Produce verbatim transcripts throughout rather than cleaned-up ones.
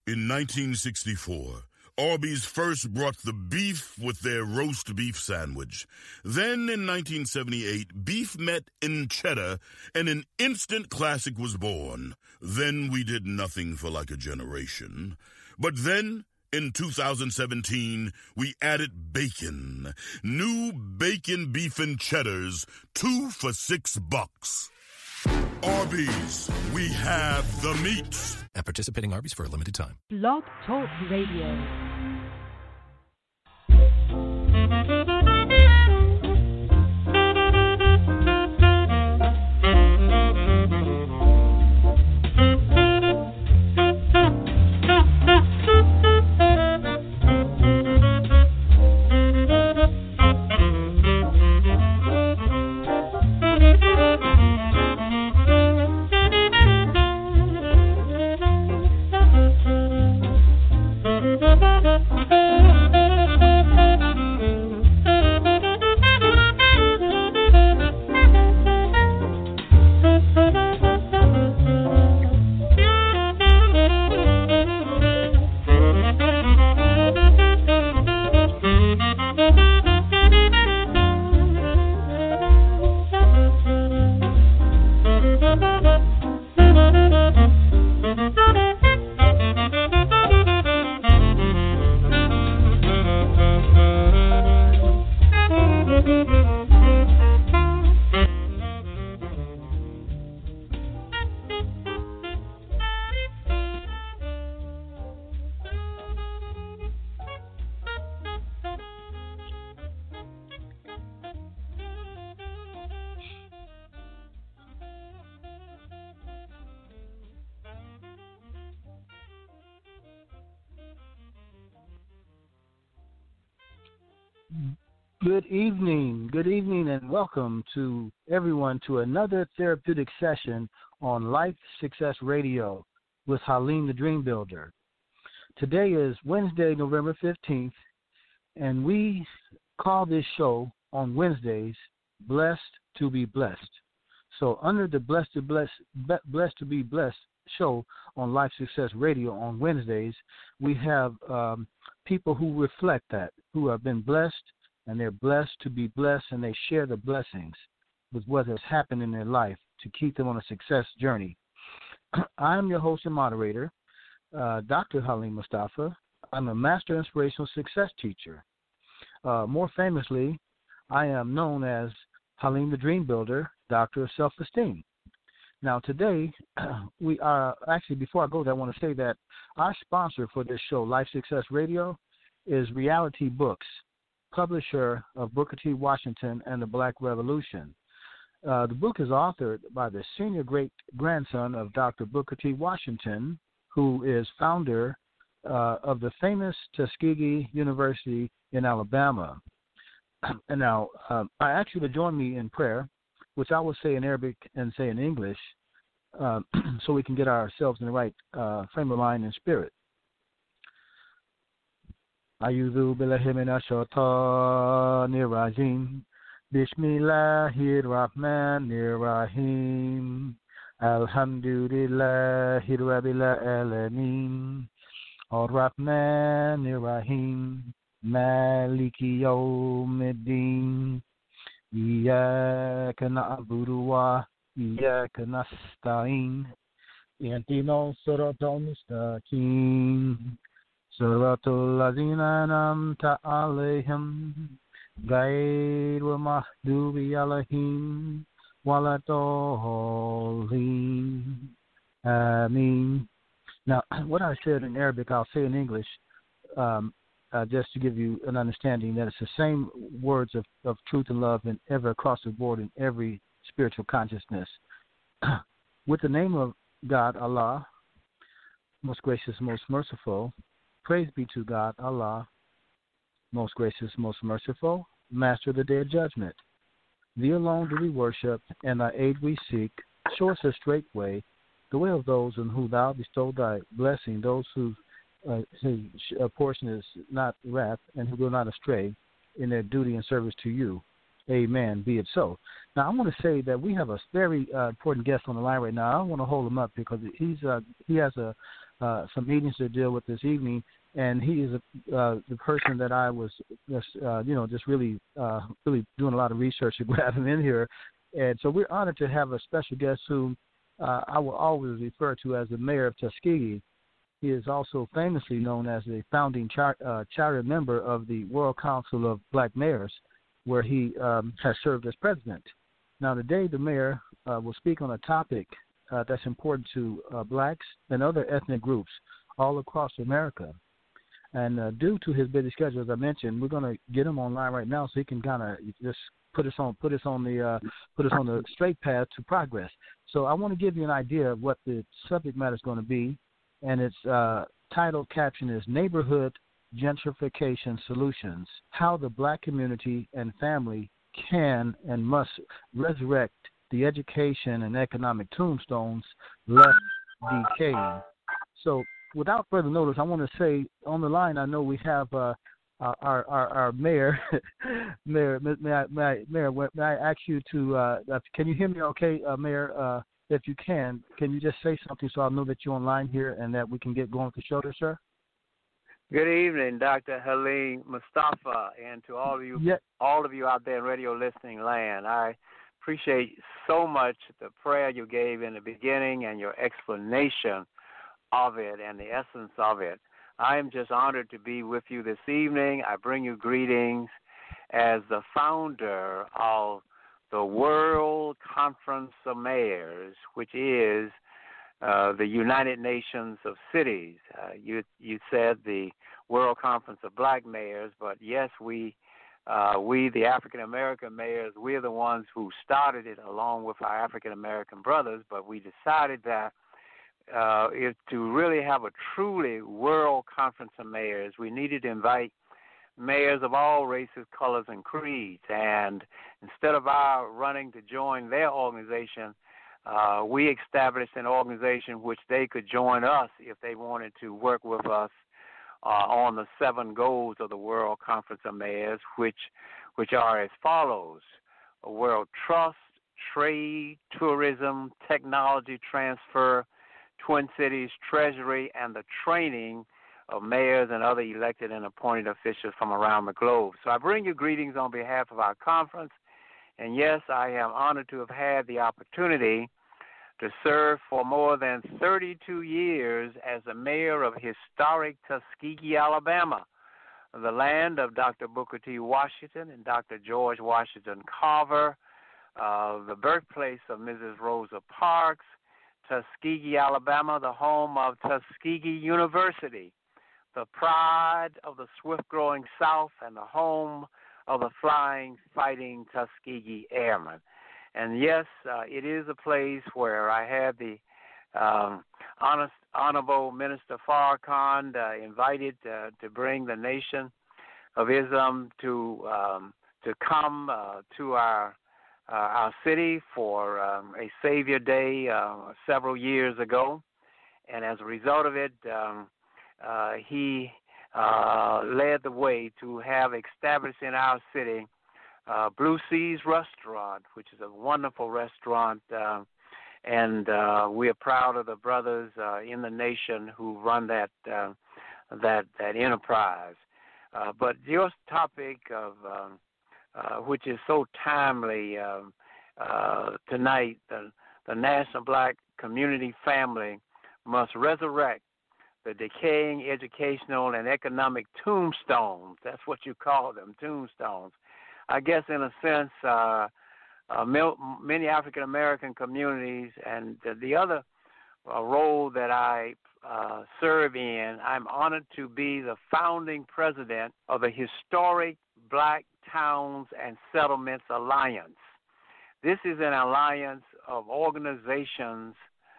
In nineteen sixty-four, Arby's first brought the beef with their roast beef sandwich. Then in nineteen seventy-eight, beef met in cheddar, and an instant classic was born. Then we did nothing for like a generation. But then, in two thousand seventeen, we added bacon. New bacon beef and cheddars, two for six bucks. Arby's, we have the meats. At participating Arby's for a limited time. Blog Talk Radio. Good evening, good evening, and welcome to everyone to another therapeutic session on Life Success Radio with Halim the Dream Builder. Today is Wednesday, November fifteenth, and we call this show on Wednesdays Blessed to be Blessed. So under the Blessed to Bless, Blessed to be Blessed show on Life Success Radio on Wednesdays, we have um, people who reflect that, who have been blessed, and they're blessed to be blessed, and they share the blessings with what has happened in their life to keep them on a success journey. I'm your host and moderator, uh, Doctor Halim Mustafa. I'm a Master Inspirational Success Teacher. Uh, more famously, I am known as Halim the Dream Builder, Doctor of Self-Esteem. Now today, we are, actually before I go there, I want to say that our sponsor for this show, Life Success Radio, is Reality Books, publisher of Booker T. Washington and the Black Revolution. Uh, the book is authored by the senior great-grandson of Doctor Booker T. Washington, who is founder uh, of the famous Tuskegee University in Alabama. And now, uh, I ask you to join me in prayer, which I will say in Arabic and say in English, uh, so we can get ourselves in the right uh, frame of mind and spirit. A'udhu billahi minash shaitanir rajim. Bismillahir rahmanir rahim. Alhamdulillahi rabbil alamin. Ar-Rahmanir Rahim. Maliki yawmiddin. Iyyaka na'budu wa iyyaka nasta'in. Ihdinas siratal mustaqim. Siratul ladzina an'amta 'alaihim ghayril maghdubi 'alaihim waladdallin. Ameen. Now, what I said in Arabic, I'll say in English, um, uh, just to give you an understanding that it's the same words of, of truth and love in ever across the board in every spiritual consciousness. With the name of God, Allah, most gracious, most merciful, praise be to God, Allah, most gracious, most merciful, Master of the Day of Judgment. Thee alone do we worship, and thy aid we seek. Show us a straight way, the way of those in whom thou bestowed thy blessing, those whose uh, whose uh, portion is not wrath, and who go not astray in their duty and service to you. Amen. Be it so. Now, I want to say that we have a very uh, important guest on the line right now. I don't want to hold him up because he's uh, he has a, uh, some meetings to deal with this evening, and he is a, uh, the person that I was just, uh, you know, just really, uh, really doing a lot of research to grab him in here. And so we're honored to have a special guest who uh, I will always refer to as the mayor of Tuskegee. He is also famously known as the founding char- uh, charter member of the World Council of Black Mayors, where he um, has served as president. Now, today the mayor uh, will speak on a topic uh, that's important to uh, blacks and other ethnic groups all across America. And uh, due to his busy schedule, as I mentioned, we're going to get him online right now so he can kind of just put us on, put us on the, uh, put us on the straight path to progress. So I want to give you an idea of what the subject matter is going to be. And its uh, title caption is Neighborhood Gentrification Solutions, How the Black Community and Family Can and Must Resurrect the Education and Economic Tombstones Left Decaying. So without further notice, I want to say on the line, I know we have uh, our, our, our mayor, mayor, may I, may I, mayor, may I ask you to, uh, can you hear me okay, uh, Mayor? Uh, If you can, can you just say something so I'll know that you're online here and that we can get going with the show there, sir? Good evening, Doctor Halim Mustafa, and to all of you, yeah. all of you out there in radio listening land. I appreciate so much the prayer you gave in the beginning and your explanation of it and the essence of it. I am just honored to be with you this evening. I bring you greetings as the founder of the World Conference of Mayors, which is uh, the United Nations of Cities. Uh, you you said the World Conference of Black Mayors, but yes, we uh, we the African American mayors, we're the ones who started it along with our African American brothers. But we decided that uh, if to really have a truly World Conference of Mayors, we needed to invite mayors of all races, colors, and creeds. And instead of our running to join their organization, uh, we established an organization which they could join us if they wanted to work with us uh, on the seven goals of the World Conference of Mayors, which which are as follows: world trust, trade, tourism, technology transfer, Twin Cities Treasury, and the training of mayors and other elected and appointed officials from around the globe. So I bring you greetings on behalf of our conference, and yes, I am honored to have had the opportunity to serve for more than thirty-two years as the mayor of historic Tuskegee, Alabama, the land of Doctor Booker T. Washington and Doctor George Washington Carver, uh, the birthplace of Missus Rosa Parks, Tuskegee, Alabama, the home of Tuskegee University, the pride of the swift-growing South, and the home of the flying, fighting Tuskegee Airmen. And yes, uh, it is a place where I had the um, honest, Honorable Minister Farrakhan uh, invited uh, to bring the Nation of Islam to um, to come uh, to our uh, our city for um, a Savior Day uh, several years ago, and as a result of it, um, Uh, he uh, led the way to have established in our city uh, Blue Seas Restaurant, which is a wonderful restaurant, uh, and uh, we are proud of the brothers uh, in the nation who run that uh, that that enterprise. Uh, but your topic of um, uh, which is so timely um, uh, tonight, the, the National Black Community Family must resurrect the decaying educational and economic tombstones. That's what you call them, tombstones. I guess in a sense, uh, uh, many African-American communities and the, the other uh, role that I uh, serve in, I'm honored to be the founding president of the Historic Black Towns and Settlements Alliance. This is an alliance of organizations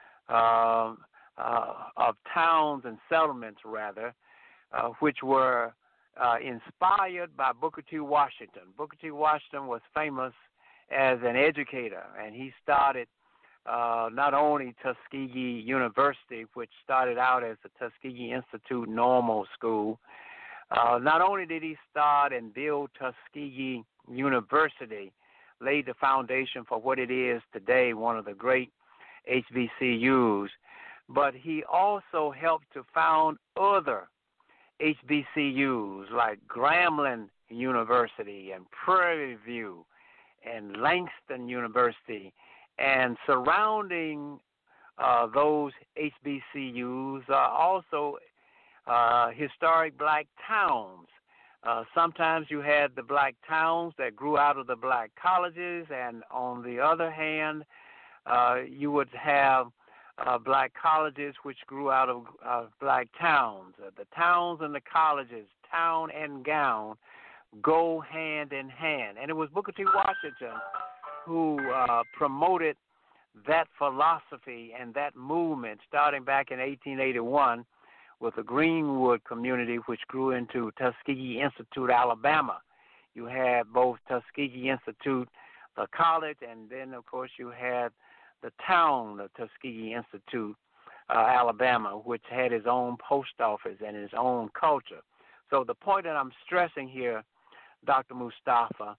uh, Uh, of towns and settlements, rather, uh, which were uh, inspired by Booker T. Washington. Booker T. Washington was famous as an educator, and he started uh, not only Tuskegee University, which started out as the Tuskegee Institute Normal School. Uh, not only did he start and build Tuskegee University, laid the foundation for what it is today, one of the great H B C Us, but he also helped to found other H B C Us like Grambling University and Prairie View and Langston University, and surrounding uh, those H B C Us are also uh, historic black towns. Uh, sometimes you had the black towns that grew out of the black colleges, and on the other hand, uh, you would have uh, black colleges which grew out of uh, black towns. Uh, the towns and the colleges, town and gown, go hand in hand. And it was Booker T. Washington who uh, promoted that philosophy and that movement starting back in eighteen eighty-one with the Greenwood community, which grew into Tuskegee Institute, Alabama. You had both Tuskegee Institute, the college, and then, of course, you had the town of Tuskegee Institute, uh, Alabama, which had its own post office and its own culture. So the point that I'm stressing here, Doctor Mustafa,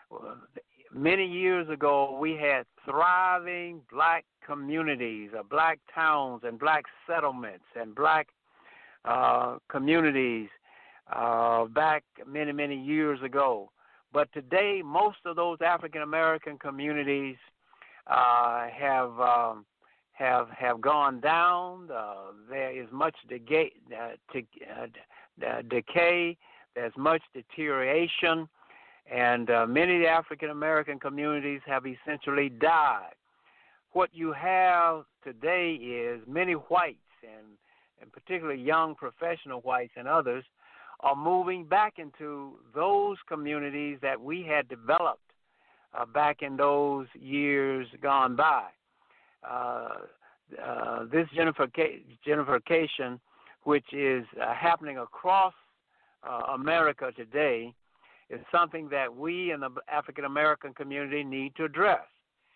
many years ago we had thriving black communities, uh, black towns and black settlements and black uh, communities uh, back many, many years ago. But today most of those African-American communities uh, have um, have have gone down. Uh, there is much decay, uh, to, uh, decay. There's much deterioration. And uh, many of the African-American communities have essentially died. What you have today is many whites, and, and particularly young professional whites and others, are moving back into those communities that we had developed uh, back in those years gone by. Uh, uh, this gentrification, which is uh, happening across uh, America today, is something that we in the African-American community need to address.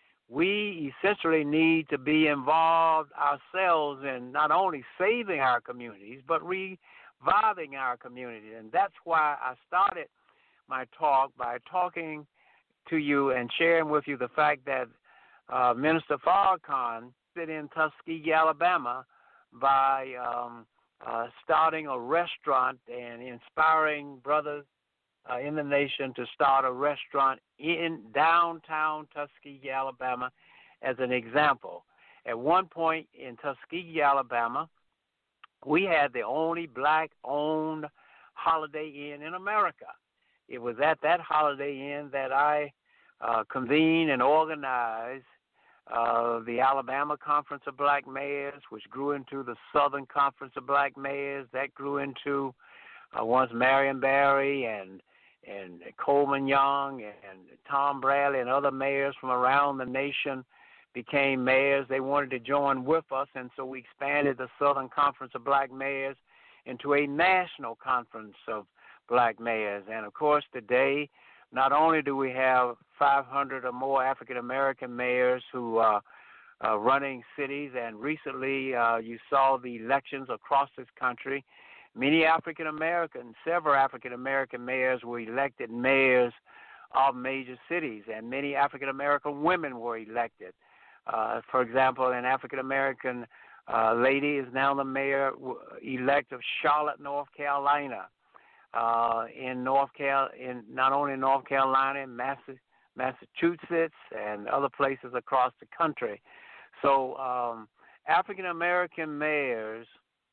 We essentially need to be involved ourselves in not only saving our communities, but reviving our community. And that's why I started my talk by talking to you and sharing with you the fact that uh, Minister Farrakhan sit in Tuskegee, Alabama, by um, uh, starting a restaurant and inspiring brothers Uh, in the nation to start a restaurant in downtown Tuskegee, Alabama, as an example. At one point in Tuskegee, Alabama, we had the only black-owned Holiday Inn in America. It was at that Holiday Inn that I uh, convened and organized uh, the Alabama Conference of Black Mayors, which grew into the Southern Conference of Black Mayors, that grew into uh, once Marion Barry and and Coleman Young and Tom Bradley and other mayors from around the nation became mayors. They wanted to join with us, and so we expanded the Southern Conference of Black Mayors into a national conference of black mayors. And, of course, today, not only do we have five hundred or more African-American mayors who are uh, running cities, and recently uh, you saw the elections across this country. Many African-American, several African-American mayors were elected mayors of major cities, and many African-American women were elected. Uh, for example, an African-American uh, lady is now the mayor-elect of Charlotte, North Carolina. Uh, in North Cal, in not only in North Carolina, in Mass- Massachusetts, and other places across the country. So um, African-American mayors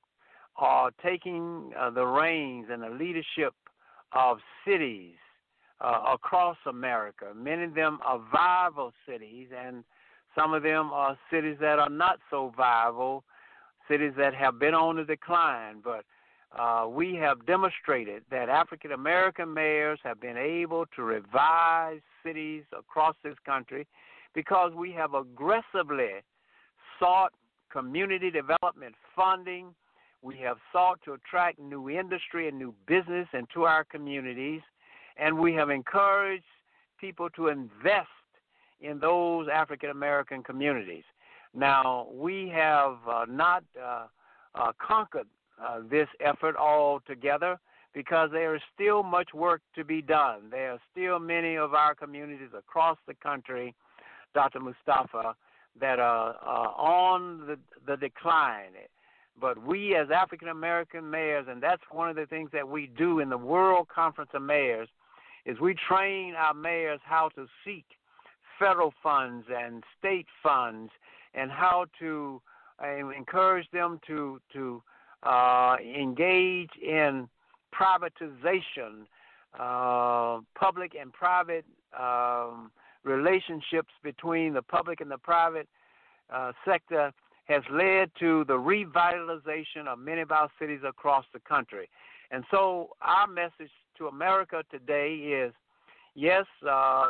are taking uh, the reins and the leadership of cities uh, across America. Many of them are viable cities, and some of them are cities that are not so viable, cities that have been on the decline. But uh, we have demonstrated that African-American mayors have been able to revive cities across this country because we have aggressively sought community development funding. We have sought to attract new industry and new business into our communities, and we have encouraged people to invest in those African-American communities. Now, we have uh, not uh, uh, conquered uh, this effort altogether because there is still much work to be done. There are still many of our communities across the country, Doctor Mustafa, that are uh, on the, the decline. But we as African-American mayors, and that's one of the things that we do in the World Conference of Mayors, is we train our mayors how to seek federal funds and state funds and how to uh, encourage them to, to uh, engage in privatization, uh, public and private um, relationships between the public and the private uh, sector has led to the revitalization of many of our cities across the country. And so our message to America today is, yes, uh,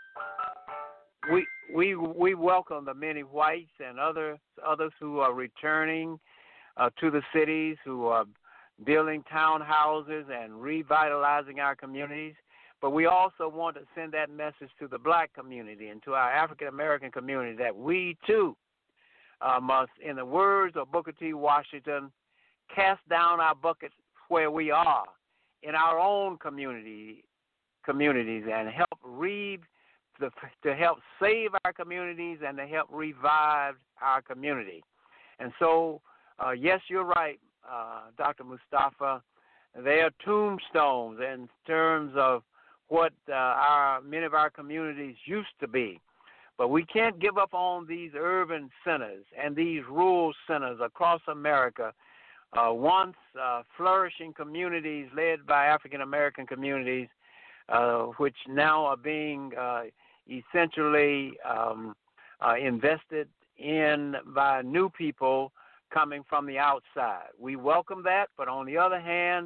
we we we welcome the many whites and others others who are returning uh, to the cities, who are building townhouses and revitalizing our communities. But we also want to send that message to the black community and to our African-American community that we, too, uh, must, in the words of Booker T. Washington, cast down our buckets where we are in our own community communities and help re, to, to help save our communities and to help revive our community. And so, uh, yes, you're right, uh, Doctor Mustafa. They are tombstones in terms of what uh, our many of our communities used to be. But we can't give up on these urban centers and these rural centers across America, uh, once uh, flourishing communities led by African-American communities, uh, which now are being uh, essentially um, uh, invested in by new people coming from the outside. We welcome that, but on the other hand,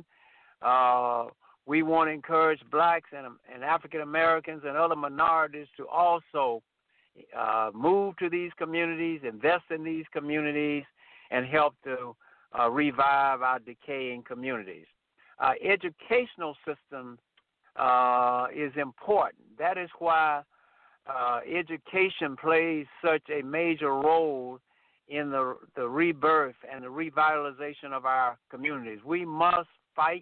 uh, we want to encourage blacks and, and African Americans and other minorities to also uh, move to these communities, invest in these communities, and help to uh, revive our decaying communities. Our educational system uh, is important. That is why uh, education plays such a major role in the, the rebirth and the revitalization of our communities. We must fight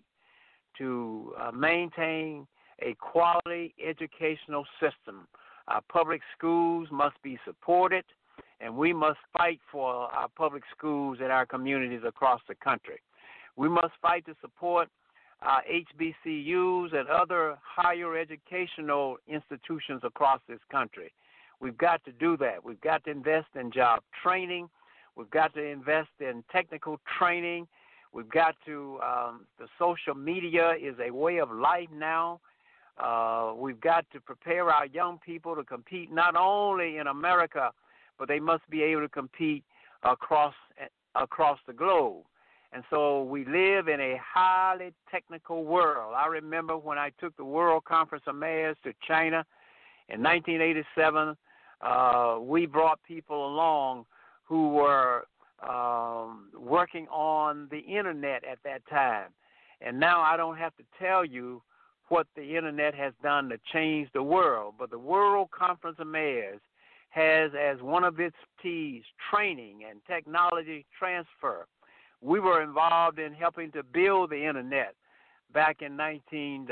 to uh, maintain a quality educational system. Our public schools must be supported, and we must fight for our public schools in our communities across the country. We must fight to support our H B C Us and other higher educational institutions across this country. We've got to do that. We've got to invest in job training. We've got to invest in technical training. We've got to, um, the social media is a way of life now. Uh, we've got to prepare our young people to compete not only in America, but they must be able to compete across across the globe. And so we live in a highly technical world. I remember when I took the World Conference of Mayors to China in nineteen eighty-seven, uh, we brought people along who were Um, working on the internet at that time. And now I don't have to tell you what the internet has done to change the world, but the World Conference of Mayors has as one of its T's training and technology transfer. We were involved in helping to build the internet back in nineteen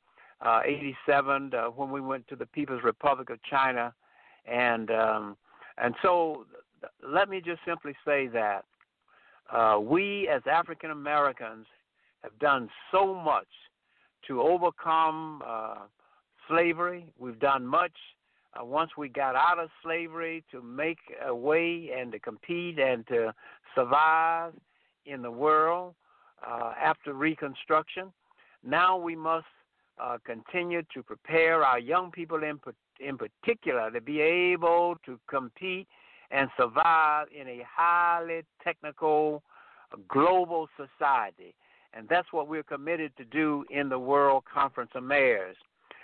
eighty-seven uh, when we went to the People's Republic of China. And, um, and so let me just simply say that uh, we as African Americans have done so much to overcome uh, slavery. We've done much uh, once we got out of slavery to make a way and to compete and to survive in the world uh, after Reconstruction. Now we must uh, continue to prepare our young people in, in particular to be able to compete and survive in a highly technical global society. And that's what we're committed to do in the World Conference of Mayors.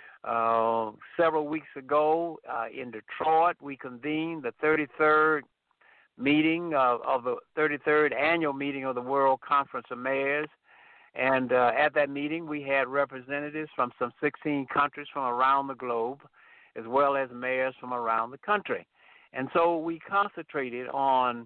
Uh, several weeks ago uh, in Detroit, we convened the thirty-third meeting of, of the thirty-third annual meeting of the World Conference of Mayors. And uh, at that meeting, we had representatives from some sixteen countries from around the globe, as well as mayors from around the country. And so we concentrated on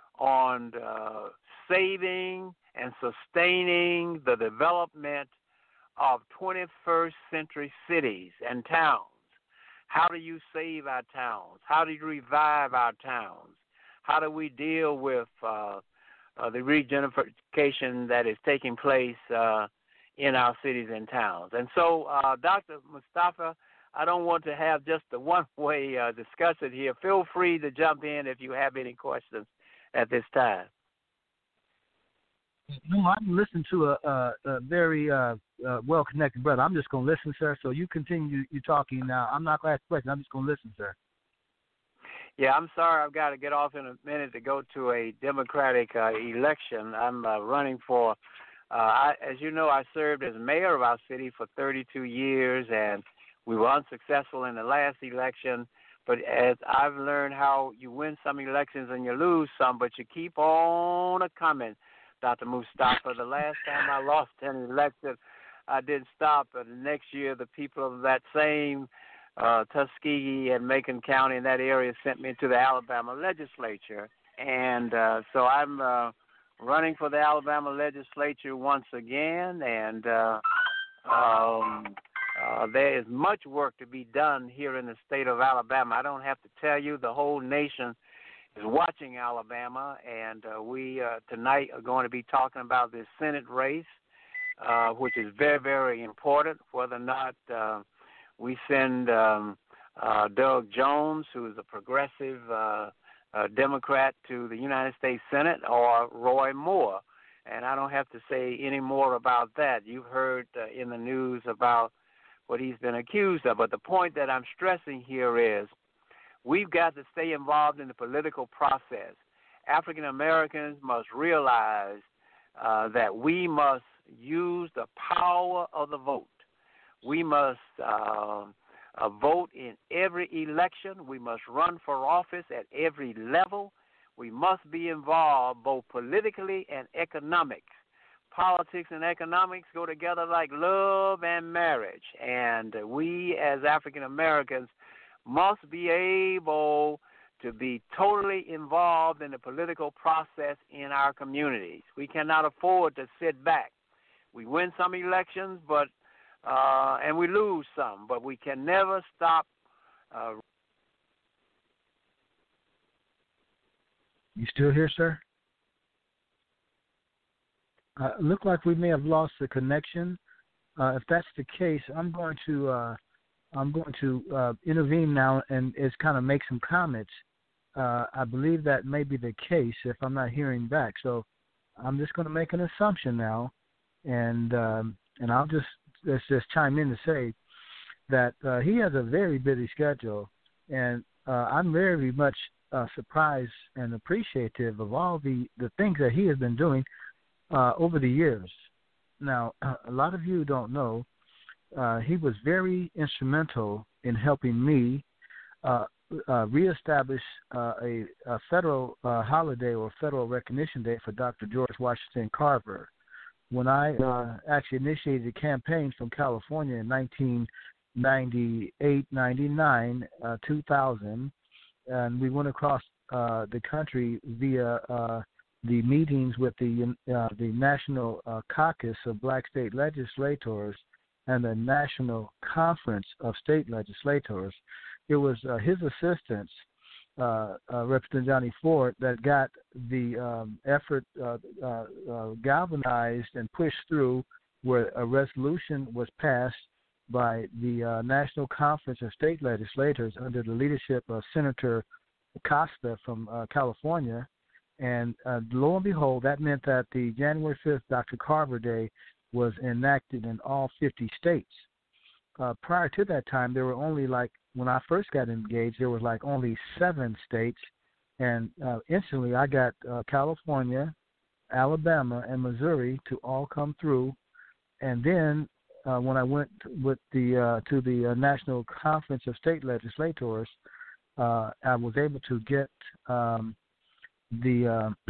on uh, saving and sustaining the development of twenty-first century cities and towns. How do you save our towns? How do you revive our towns? How do we deal with uh, uh, the regentrification that is taking place uh, in our cities and towns? And so, uh, Doctor Mustafa, I don't want to have just a one-way uh, discussion here. Feel free to jump in if you have any questions at this time. No, I'm listening to a, a, a very uh, uh, well-connected brother. I'm just going to listen, sir. So you continue you talking now. I'm not going to ask questions. I'm just going to listen, sir. Yeah, I'm sorry. I've got to get off in a minute to go to a Democratic uh, election. I'm uh, running for, uh, I, as you know, I served as mayor of our city for thirty-two years, and we were unsuccessful in the last election. But as I've learned how you win some elections and you lose some, but you keep on a coming, Doctor Mustafa. The last time I lost an election, I didn't stop. But the next year, the people of that same uh, Tuskegee and Macon County in that area sent me to the Alabama legislature. And uh, so I'm uh, running for the Alabama legislature once again. And uh, um, uh, there is much work to be done here in the state of Alabama. I don't have to tell you, the whole nation is watching Alabama, and uh, we uh, tonight are going to be talking about this Senate race, uh, which is very, very important, whether or not uh, we send um, uh, Doug Jones, who is a progressive uh, uh, Democrat, to the United States Senate, or Roy Moore. And I don't have to say any more about that. You've heard uh, in the news about what he's been accused of. But the point that I'm stressing here is we've got to stay involved in the political process. African Americans must realize uh, that we must use the power of the vote. We must uh, uh, vote in every election. We must run for office at every level. We must be involved both politically and economics. Politics and economics go together like love and marriage. And we as African Americans must be able to be totally involved in the political process in our communities. We cannot afford to sit back. We win some elections, but uh, and we lose some, but we can never stop. Uh, you still here, sir? Uh, look like we may have lost the connection. Uh, if that's the case, I'm going to uh, I'm going to uh, intervene now and is kind of make some comments. Uh, I believe that may be the case if I'm not hearing back. So I'm just going to make an assumption now, and um, and I'll just let's just chime in to say that uh, he has a very busy schedule, and uh, I'm very much uh, surprised and appreciative of all the, the things that he has been doing uh, over the years. Now, a lot of you don't know, uh, he was very instrumental in helping me uh, uh, reestablish uh, a, a federal uh, holiday or federal recognition day for Doctor George Washington Carver. When I uh, actually initiated a campaign from California in nineteen ninety-eight, ninety-nine, uh, two thousand, and we went across uh, the country via uh, the meetings with the uh, the National uh, Caucus of Black State Legislators and the National Conference of State Legislators. It was uh, his assistance, uh, uh, Representative Johnny Ford, that got the um, effort uh, uh, uh, galvanized and pushed through, where a resolution was passed by the uh, National Conference of State Legislators under the leadership of Senator Costa from uh, California. And uh, lo and behold, that meant that the January fifth Doctor Carver Day was enacted in all fifty states. Uh, prior to that time, there were only like, when I first got engaged, there was like only seven states. And uh, instantly I got uh, California, Alabama, and Missouri to all come through. And then uh, when I went with the uh, to the uh, National Conference of State Legislators, uh, I was able to get um, the uh,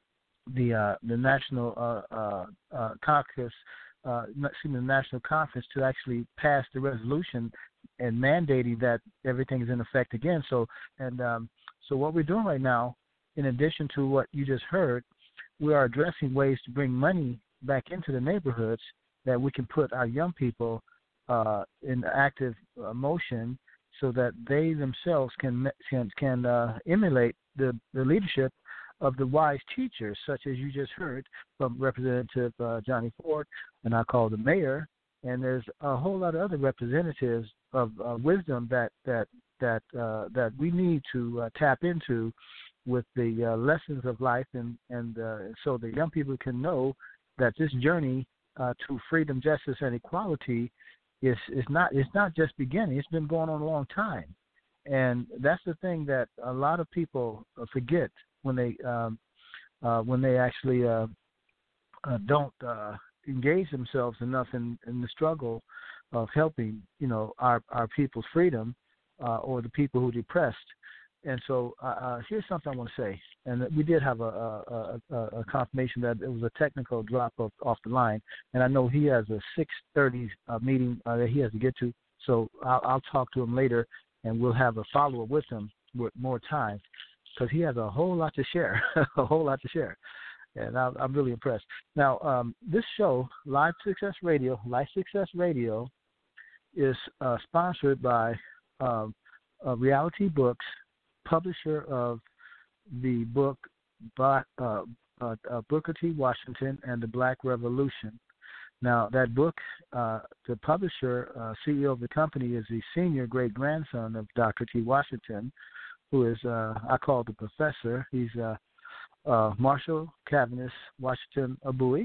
the uh, the National uh, uh, uh, Caucus, uh, excuse me, the National Conference to actually pass the resolution and mandating that everything is in effect again. So and um, so what we're doing right now, in addition to what you just heard, we are addressing ways to bring money back into the neighborhoods that we can put our young people uh, in active uh, motion, so that they themselves can can, can uh, emulate the, the leadership of the wise teachers, such as you just heard from Representative uh, Johnny Ford, and I call the mayor. And there's a whole lot of other representatives of uh, wisdom that that that uh, that we need to uh, tap into with the uh, lessons of life, and and uh, so the young people can know that this journey uh, to freedom, justice, and equality is is not it's not just beginning. It's been going on a long time, and that's the thing that a lot of people forget when they um, uh, when they actually uh, uh, don't uh, engage themselves enough in, in the struggle of helping, you know, our, our people's freedom uh, or the people who are depressed. And so uh, uh, here's something I want to say. And we did have a, a, a, a confirmation that it was a technical drop of, off the line. And I know he has a six thirty uh, meeting uh, that he has to get to. So I'll, I'll talk to him later, and we'll have a follow-up with him with more time, because he has a whole lot to share, a whole lot to share. And I'm, I'm really impressed. Now, um, this show, Live Success Radio, Life Success Radio, is uh, sponsored by um, uh, Reality Books, publisher of the book by, uh, uh, uh, Booker T. Washington and the Black Revolution. Now, that book, uh, the publisher, uh, C E O of the company, is the senior great-grandson of Doctor T. Washington, who is, uh, I call the professor. He's uh, uh, Marshall Cavendish Washington Abui,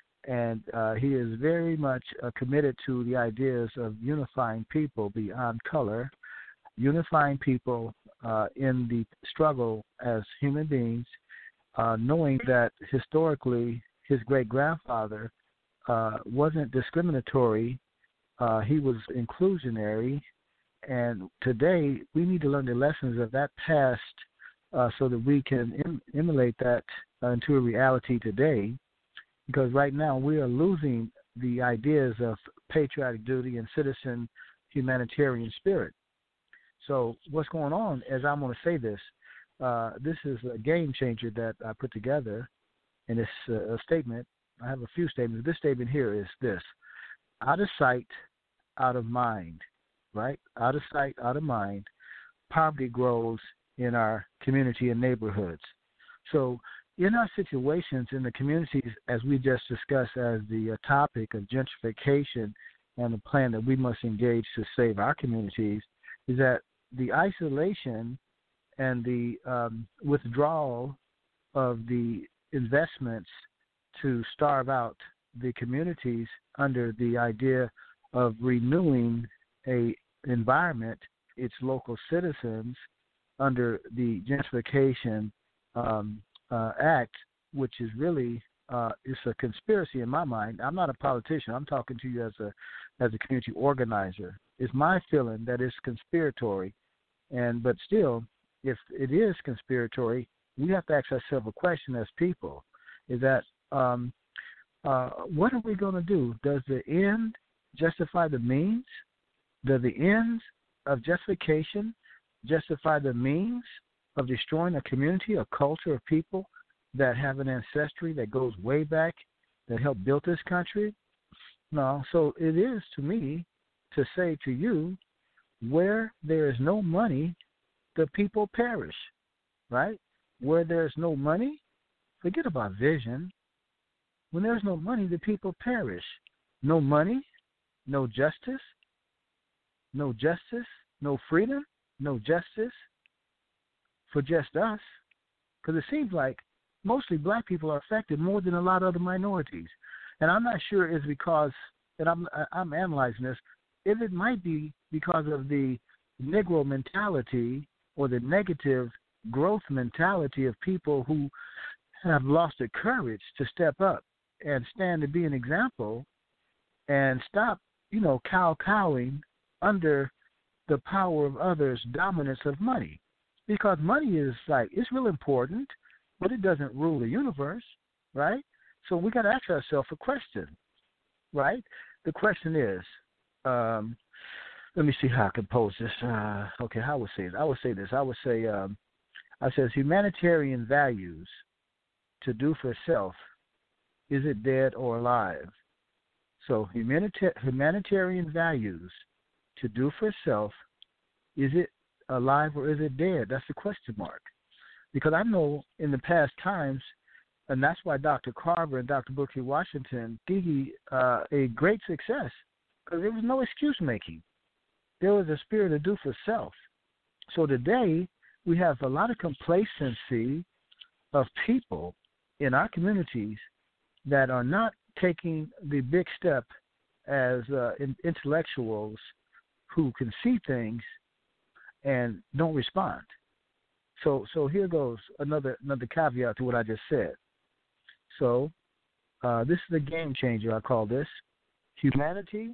and uh, he is very much uh, committed to the ideas of unifying people beyond color, unifying people uh, in the struggle as human beings, uh, knowing that historically his great-grandfather uh, wasn't discriminatory, uh, he was inclusionary, and today we need to learn the lessons of that past uh, so that we can em- emulate that uh, into a reality today, because right now we are losing the ideas of patriotic duty and citizen humanitarian spirit. So what's going on, as I'm going to say this, uh, this is a game changer that I put together in this uh, statement. I have a few statements. This statement here is this: out of sight, out of mind, right? Out of sight, out of mind, poverty grows in our community and neighborhoods. So in our situations in the communities, as we just discussed as the uh, topic of gentrification and the plan that we must engage to save our communities, is that the isolation and the um, withdrawal of the investments to starve out the communities under the idea of renewing a environment, its local citizens, under the Gentrification um, uh, Act, which is really uh, it's a conspiracy in my mind. I'm not a politician. I'm talking to you as a as a community organizer. It's my feeling that it's conspiratory, and but still, if it is conspiratory, we have to ask ourselves a question as people: is that um, uh, what are we going to do? Does the end justify the means? Does the ends of justification justify the means of destroying a community, a culture of people that have an ancestry that goes way back, that helped build this country? No. So it is to me to say to you, where there is no money, the people perish, right? Where there is no money, forget about vision. When there's no money, the people perish. No money, no justice, no justice, no freedom, no justice for just us. Because it seems like mostly black people are affected more than a lot of other minorities. And I'm not sure it's because, and I'm I'm analyzing this, if it might be because of the Negro mentality or the negative growth mentality of people who have lost the courage to step up and stand to be an example and stop, you know, cow-cowing under the power of others' dominance of money. Because money is like, it's real important, but it doesn't rule the universe, right? So we got to ask ourselves a question, right? The question is, um, let me see how I can pose this. Uh, okay, how I would say it? I would say this. I would say, um, I says humanitarian values to do for self, is it dead or alive? So humanita- humanitarian values to do for self, is it alive or is it dead? That's the question mark. Because I know in the past times, and that's why Doctor Carver and Doctor Booker Washington gave uh, a great success, because there was no excuse making. There was a spirit of do for self. So today we have a lot of complacency of people in our communities that are not taking the big step as uh, in, intellectuals who can see things and don't respond. So, so here goes another another caveat to what I just said. So, uh, this is a game changer. I call this humanity.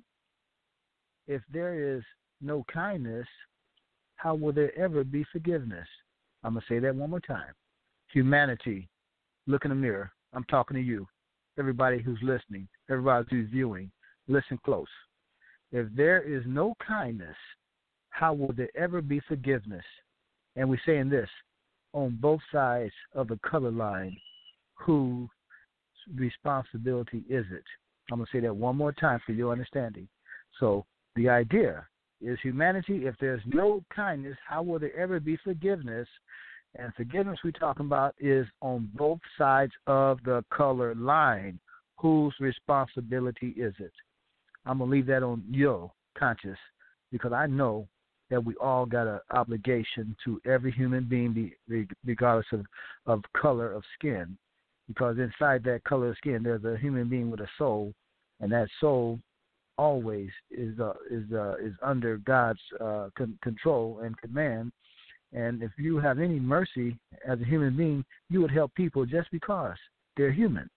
If there is no kindness, how will there ever be forgiveness? I'm gonna say that one more time. Humanity. Look in the mirror. I'm talking to you. Everybody who's listening. Everybody who's viewing. Listen close. If there is no kindness, how will there ever be forgiveness? And we're saying this, on both sides of the color line, whose responsibility is it? I'm going to say that one more time for your understanding. So the idea is humanity, if there's no kindness, how will there ever be forgiveness? And forgiveness we're talking about is on both sides of the color line. Whose responsibility is it? I'm going to leave that on your conscience, because I know that we all got an obligation to every human being, regardless of, of color of skin, because inside that color of skin there's a human being with a soul, and that soul always is uh, is uh, is under God's uh, con- control and command. And if you have any mercy as a human being, you would help people just because they're human.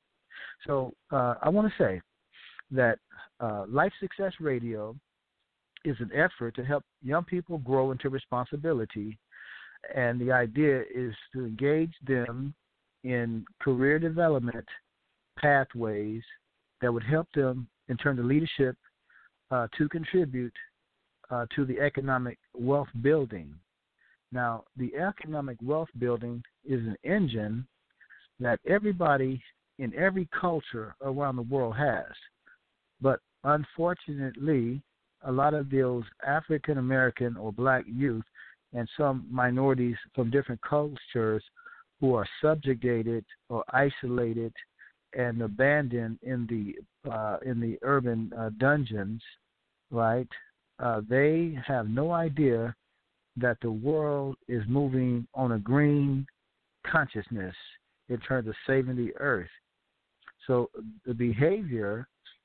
So uh, I want to say that uh, Life Success Radio is an effort to help young people grow into responsibility, and the idea is to engage them in career development pathways that would help them in terms of leadership uh, to contribute uh, to the economic wealth building. Now, the economic wealth building is an engine that everybody in every culture around the world has, but unfortunately, a lot of those African American or black youth and some minorities from different cultures who are subjugated or isolated and abandoned in the uh, in the urban uh, dungeons, right? Uh, they have no idea that the world is moving on a green consciousness in terms of saving the earth. So the behavior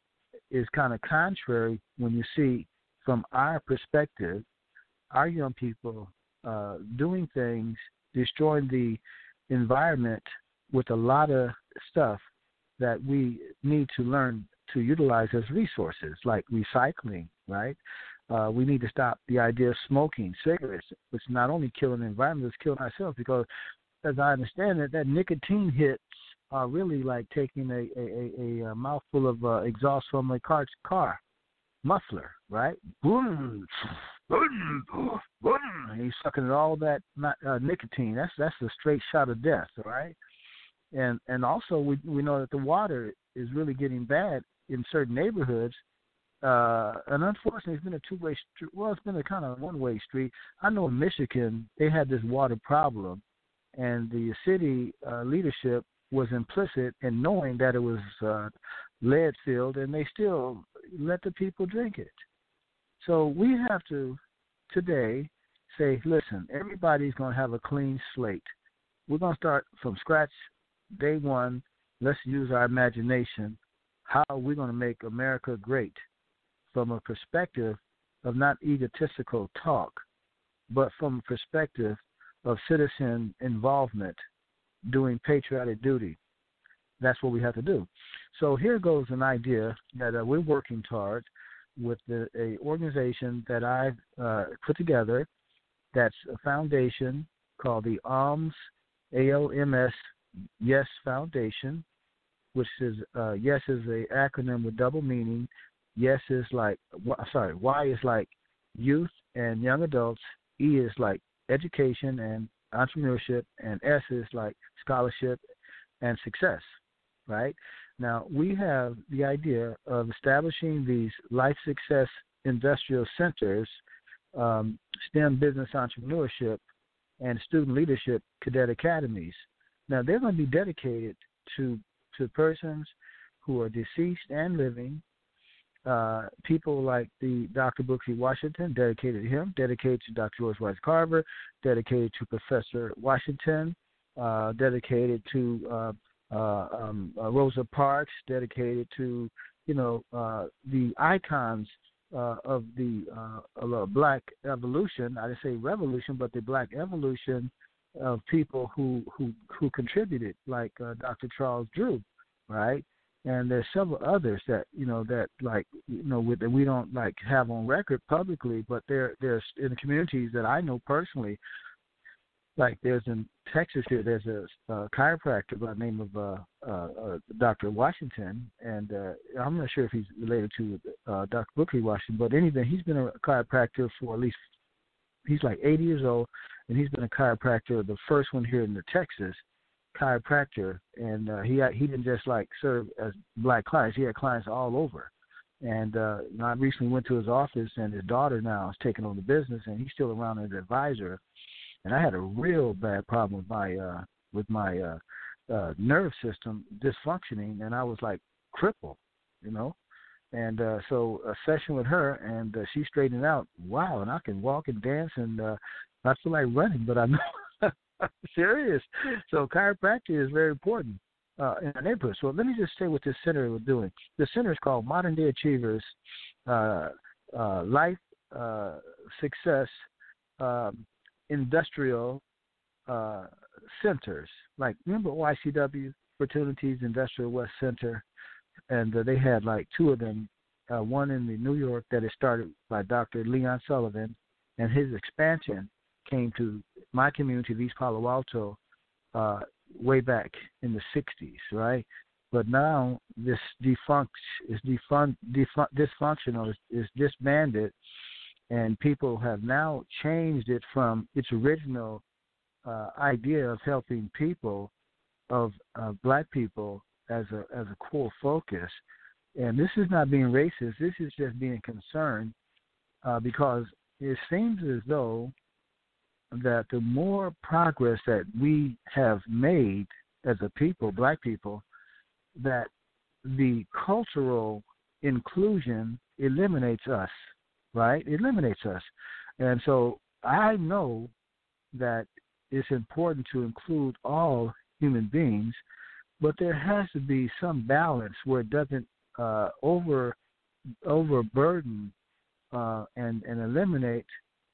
is kind of contrary when you see, from our perspective, our young people uh, doing things, destroying the environment with a lot of stuff that we need to learn to utilize as resources, like recycling, right? Uh, we need to stop the idea of smoking cigarettes, which not only killing the environment, it's killing ourselves, because as I understand it, that nicotine hits are really like taking a, a, a, a mouthful of uh, exhaust from a car, car muffler, right? Boom, boom, boom. He's sucking all that uh, nicotine. That's that's a straight shot of death, right? And and also we we know that the water is really getting bad in certain neighborhoods. Uh, and unfortunately, it's been a two-way street. Well, it's been a kind of one-way street. I know in Michigan they had this water problem, and the city uh, leadership was implicit in knowing that it was uh, lead-filled, and they still let the people drink it. So we have to today say, listen, everybody's going to have a clean slate. We're going to start from scratch day one. Let's use our imagination. How are we going to make America great from a perspective of not egotistical talk, but from a perspective of citizen involvement, doing patriotic duty. That's what we have to do. So here goes an idea that uh, we're working toward with the, a organization that I've uh, put together. That's a foundation called the ALMS, A L M S, Yes Foundation, which is, uh, Yes is an acronym with double meaning. Yes is like, sorry, Y is like youth and young adults. E is like education and entrepreneurship, and S is like scholarship and success, right? Now, we have the idea of establishing these life success industrial centers um, STEM business entrepreneurship and student leadership cadet academies. Now, they're going to be dedicated to to persons who are deceased and living, uh, people like the Doctor Booker T. Washington, dedicated to him, dedicated to Doctor George Rice Carver, dedicated to Professor Washington, uh, dedicated to uh, uh, um, uh, Rosa Parks, dedicated to, you know, uh, the icons uh, of the uh, of, uh, black evolution. I didn't say revolution, but the black evolution of people who who, who contributed, like uh, Doctor Charles Drew, right? And there's several others that, you know, that like, you know, with, that we don't like have on record publicly, but there there's in the communities that I know personally. Like there's in Texas here, there's a, a chiropractor by the name of uh, uh, uh, Doctor Washington, and uh, I'm not sure if he's related to uh, Doctor Booker Washington, but anyway, he's been a chiropractor for at least, he's like eighty years old, and he's been a chiropractor, the first one here in the Texas chiropractor, and uh, he he didn't just like serve as black clients, he had clients all over. And uh, you know, I recently went to his office, and his daughter now is taking over the business, and he's still around as an advisor. And I had a real bad problem with my uh, with my uh, uh, nerve system dysfunctioning, and I was like crippled, you know. And uh, so a session with her, and uh, she straightened out. Wow, and I can walk and dance, and uh, I feel like running, but I'm serious. So chiropractic is very important uh, in our neighborhood. So let me just say what this center was doing. The center is called Modern Day Achievers uh, uh, Life uh, Success Um, Industrial uh, Centers. Like, remember O I C W, Opportunities Industrial West Center? And uh, they had like two of them, uh, one in the New York that is started by Doctor Leon Sullivan, and his expansion came to my community of East Palo Alto uh, way back in the sixties, right? But now this defunct is defun- defun- dysfunctional, is, is disbanded, and people have now changed it from its original uh, idea of helping people, of uh, black people, as a as a core focus. And this is not being racist. This is just being concerned uh, because it seems as though that the more progress that we have made as a people, black people, that the cultural inclusion eliminates us. Right? It eliminates us. And so I know that it's important to include all human beings, but there has to be some balance where it doesn't uh, over overburden uh, and, and eliminate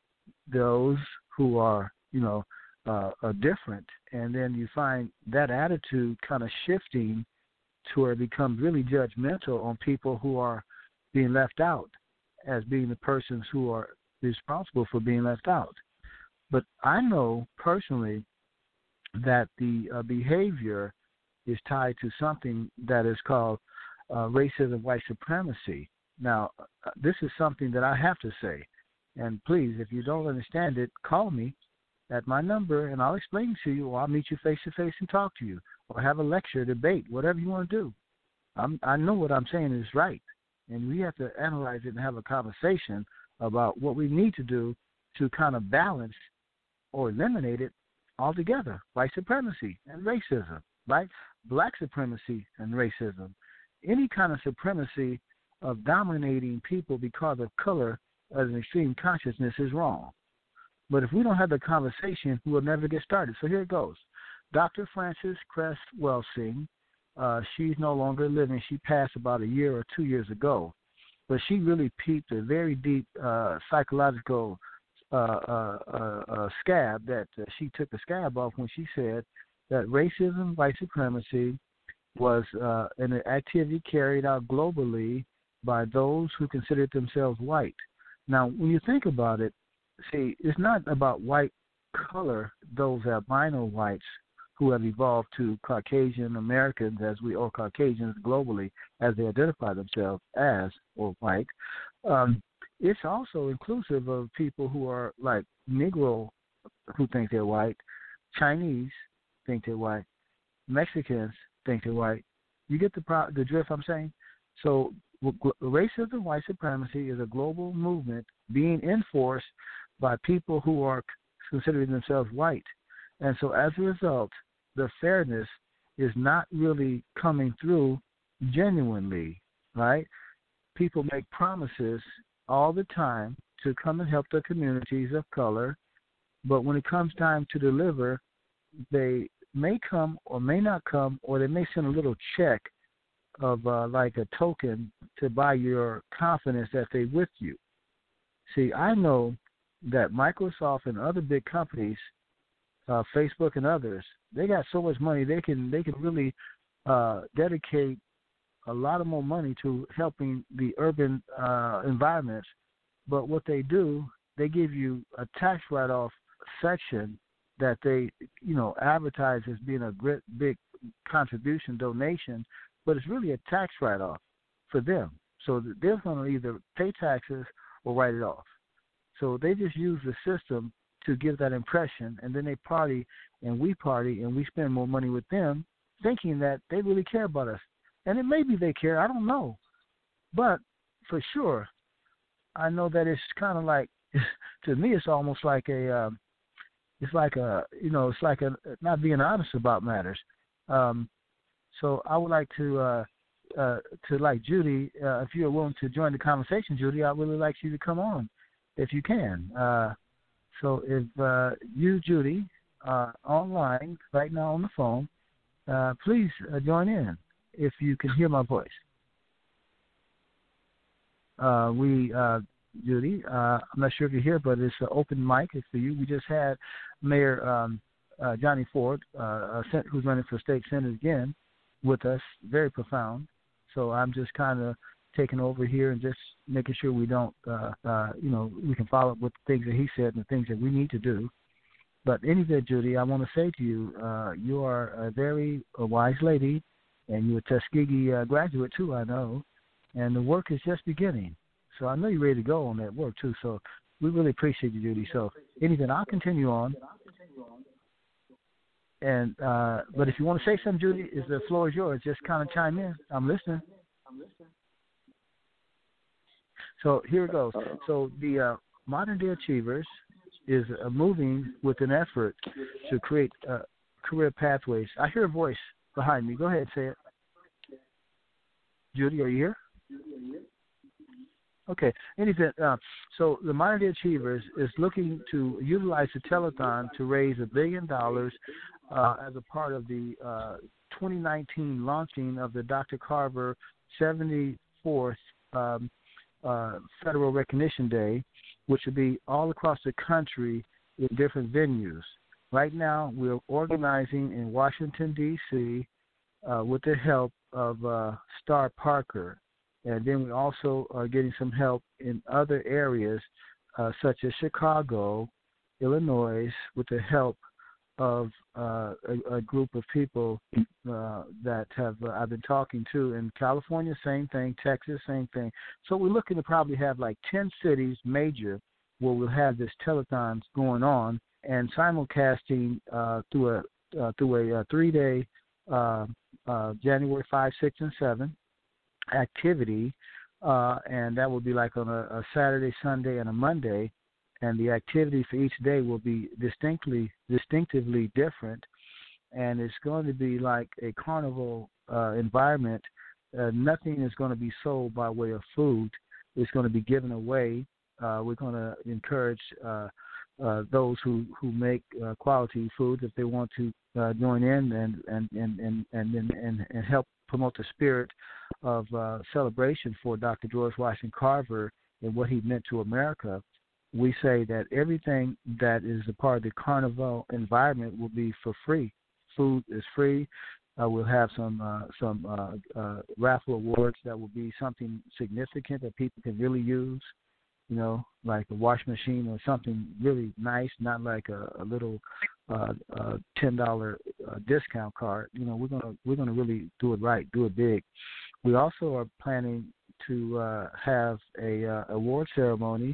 those who are, you know, uh, are different. And then you find that attitude kind of shifting to where it becomes really judgmental on people who are being left out, as being the persons who are responsible for being left out. But I know personally that the uh, behavior is tied to something that is called uh, racism, white supremacy. Now, uh, this is something that I have to say. And please, if you don't understand it, call me at my number, and I'll explain to you, or I'll meet you face-to-face and talk to you, or have a lecture, debate, whatever you want to do. I'm, I know what I'm saying is right. And we have to analyze it and have a conversation about what we need to do to kind of balance or eliminate it altogether. White supremacy and racism, right? Black supremacy and racism. Any kind of supremacy of dominating people because of color as an extreme consciousness is wrong. But if we don't have the conversation, we'll never get started. So here it goes. Doctor Frances Cress Welsing, Uh, she's no longer living. She passed about a year or two years ago. But she really peeped a very deep uh, psychological uh, uh, uh, uh, scab that uh, she took the scab off when she said that racism, white supremacy was uh, an activity carried out globally by those who considered themselves white. Now, when you think about it, see, it's not about white color, those albino whites who have evolved to Caucasian Americans, as we, or Caucasians globally, as they identify themselves as, or white. Um, it's also inclusive of people who are like Negro, who think they're white, Chinese think they're white, Mexicans think they're white. You get the pro- the drift I'm saying? So racism, white supremacy is a global movement being enforced by people who are considering themselves white. And so as a result, the fairness is not really coming through genuinely, right? People make promises all the time to come and help the communities of color, but when it comes time to deliver, they may come or may not come, or they may send a little check of uh, like a token to buy your confidence that they're with you. See, I know that Microsoft and other big companies, uh, Facebook and others, they got so much money they can they can really uh, dedicate a lot of more money to helping the urban uh, environments. But what they do, they give you a tax write-off section that they, you know, advertise as being a great big contribution donation, but it's really a tax write-off for them. So they're going to either pay taxes or write it off. So they just use the system to give that impression, and then they party and we party and we spend more money with them, thinking that they really care about us. And it may be they care, I don't know. But for sure, I know that it's kind of like, to me, it's almost like a, um, it's like a, you know, it's like a not being honest about matters. Um, so I would like to, uh, uh, to like Judy, uh, if you're willing to join the conversation, Judy, I'd really like you to come on, if you can. Uh, so if uh, you, Judy, uh, online right now on the phone, uh, please uh, join in if you can hear my voice. Uh, we, uh, Judy, uh, I'm not sure if you're here, but it's an open mic. It's for you. We just had Mayor um, uh, Johnny Ford, uh, who's running for state senate again, with us. Very profound. So I'm just kind of taking over here and just making sure we don't, uh, uh, you know, we can follow up with the things that he said and the things that we need to do. But anyway, Judy, I want to say to you, uh, you are a very a wise lady, and you're a Tuskegee uh, graduate too, I know, and the work is just beginning. So I know you're ready to go on that work too. So we really appreciate you, Judy. So anything, I'll continue on. And uh, but if you want to say something, Judy, is the floor is yours. Just kind of chime in. I'm listening. I'm listening. So here it goes. So the uh, Modern Day Achievers is uh, moving with an effort to create uh, career pathways. I hear a voice behind me. Go ahead, say it. Judy, are you here? Okay. Anything. Uh, so the Modern Day Achievers is looking to utilize the telethon to raise a billion dollars uh, as a part of the uh, twenty nineteen launching of the Doctor Carver seventy-fourth um, uh, Federal Recognition Day, which will be all across the country in different venues. Right now, we're organizing in Washington, D C uh, with the help of uh, Star Parker. And then we also are getting some help in other areas, uh, such as Chicago, Illinois, with the help of uh, a, a group of people uh, that have uh, I've been talking to. In California, same thing. Texas, same thing. So we're looking to probably have like ten cities, major, where we'll have this telethons going on and simulcasting uh, through a uh, through a, a three-day uh, uh, January fifth, sixth, and seventh activity, uh, and that will be like on a, a Saturday, Sunday, and a Monday, and the activity for each day will be distinctly, distinctively different, and it's going to be like a carnival uh, environment. Uh, nothing is going to be sold by way of food. It's going to be given away. Uh, we're going to encourage uh, uh, those who, who make uh, quality foods if they want to uh, join in and and and and and, and, and, and help promote the spirit of uh, celebration for Doctor George Washington Carver and what he meant to America. We say that everything that is a part of the carnival environment will be for free. Food is free. Uh, we'll have some uh, some uh, uh, raffle awards that will be something significant that people can really use, you know, like a wash machine or something really nice, not like a, a little uh, uh, ten dollar uh, discount card. You know, we're gonna we're gonna really do it right, do it big. We also are planning to uh, have a uh, award ceremony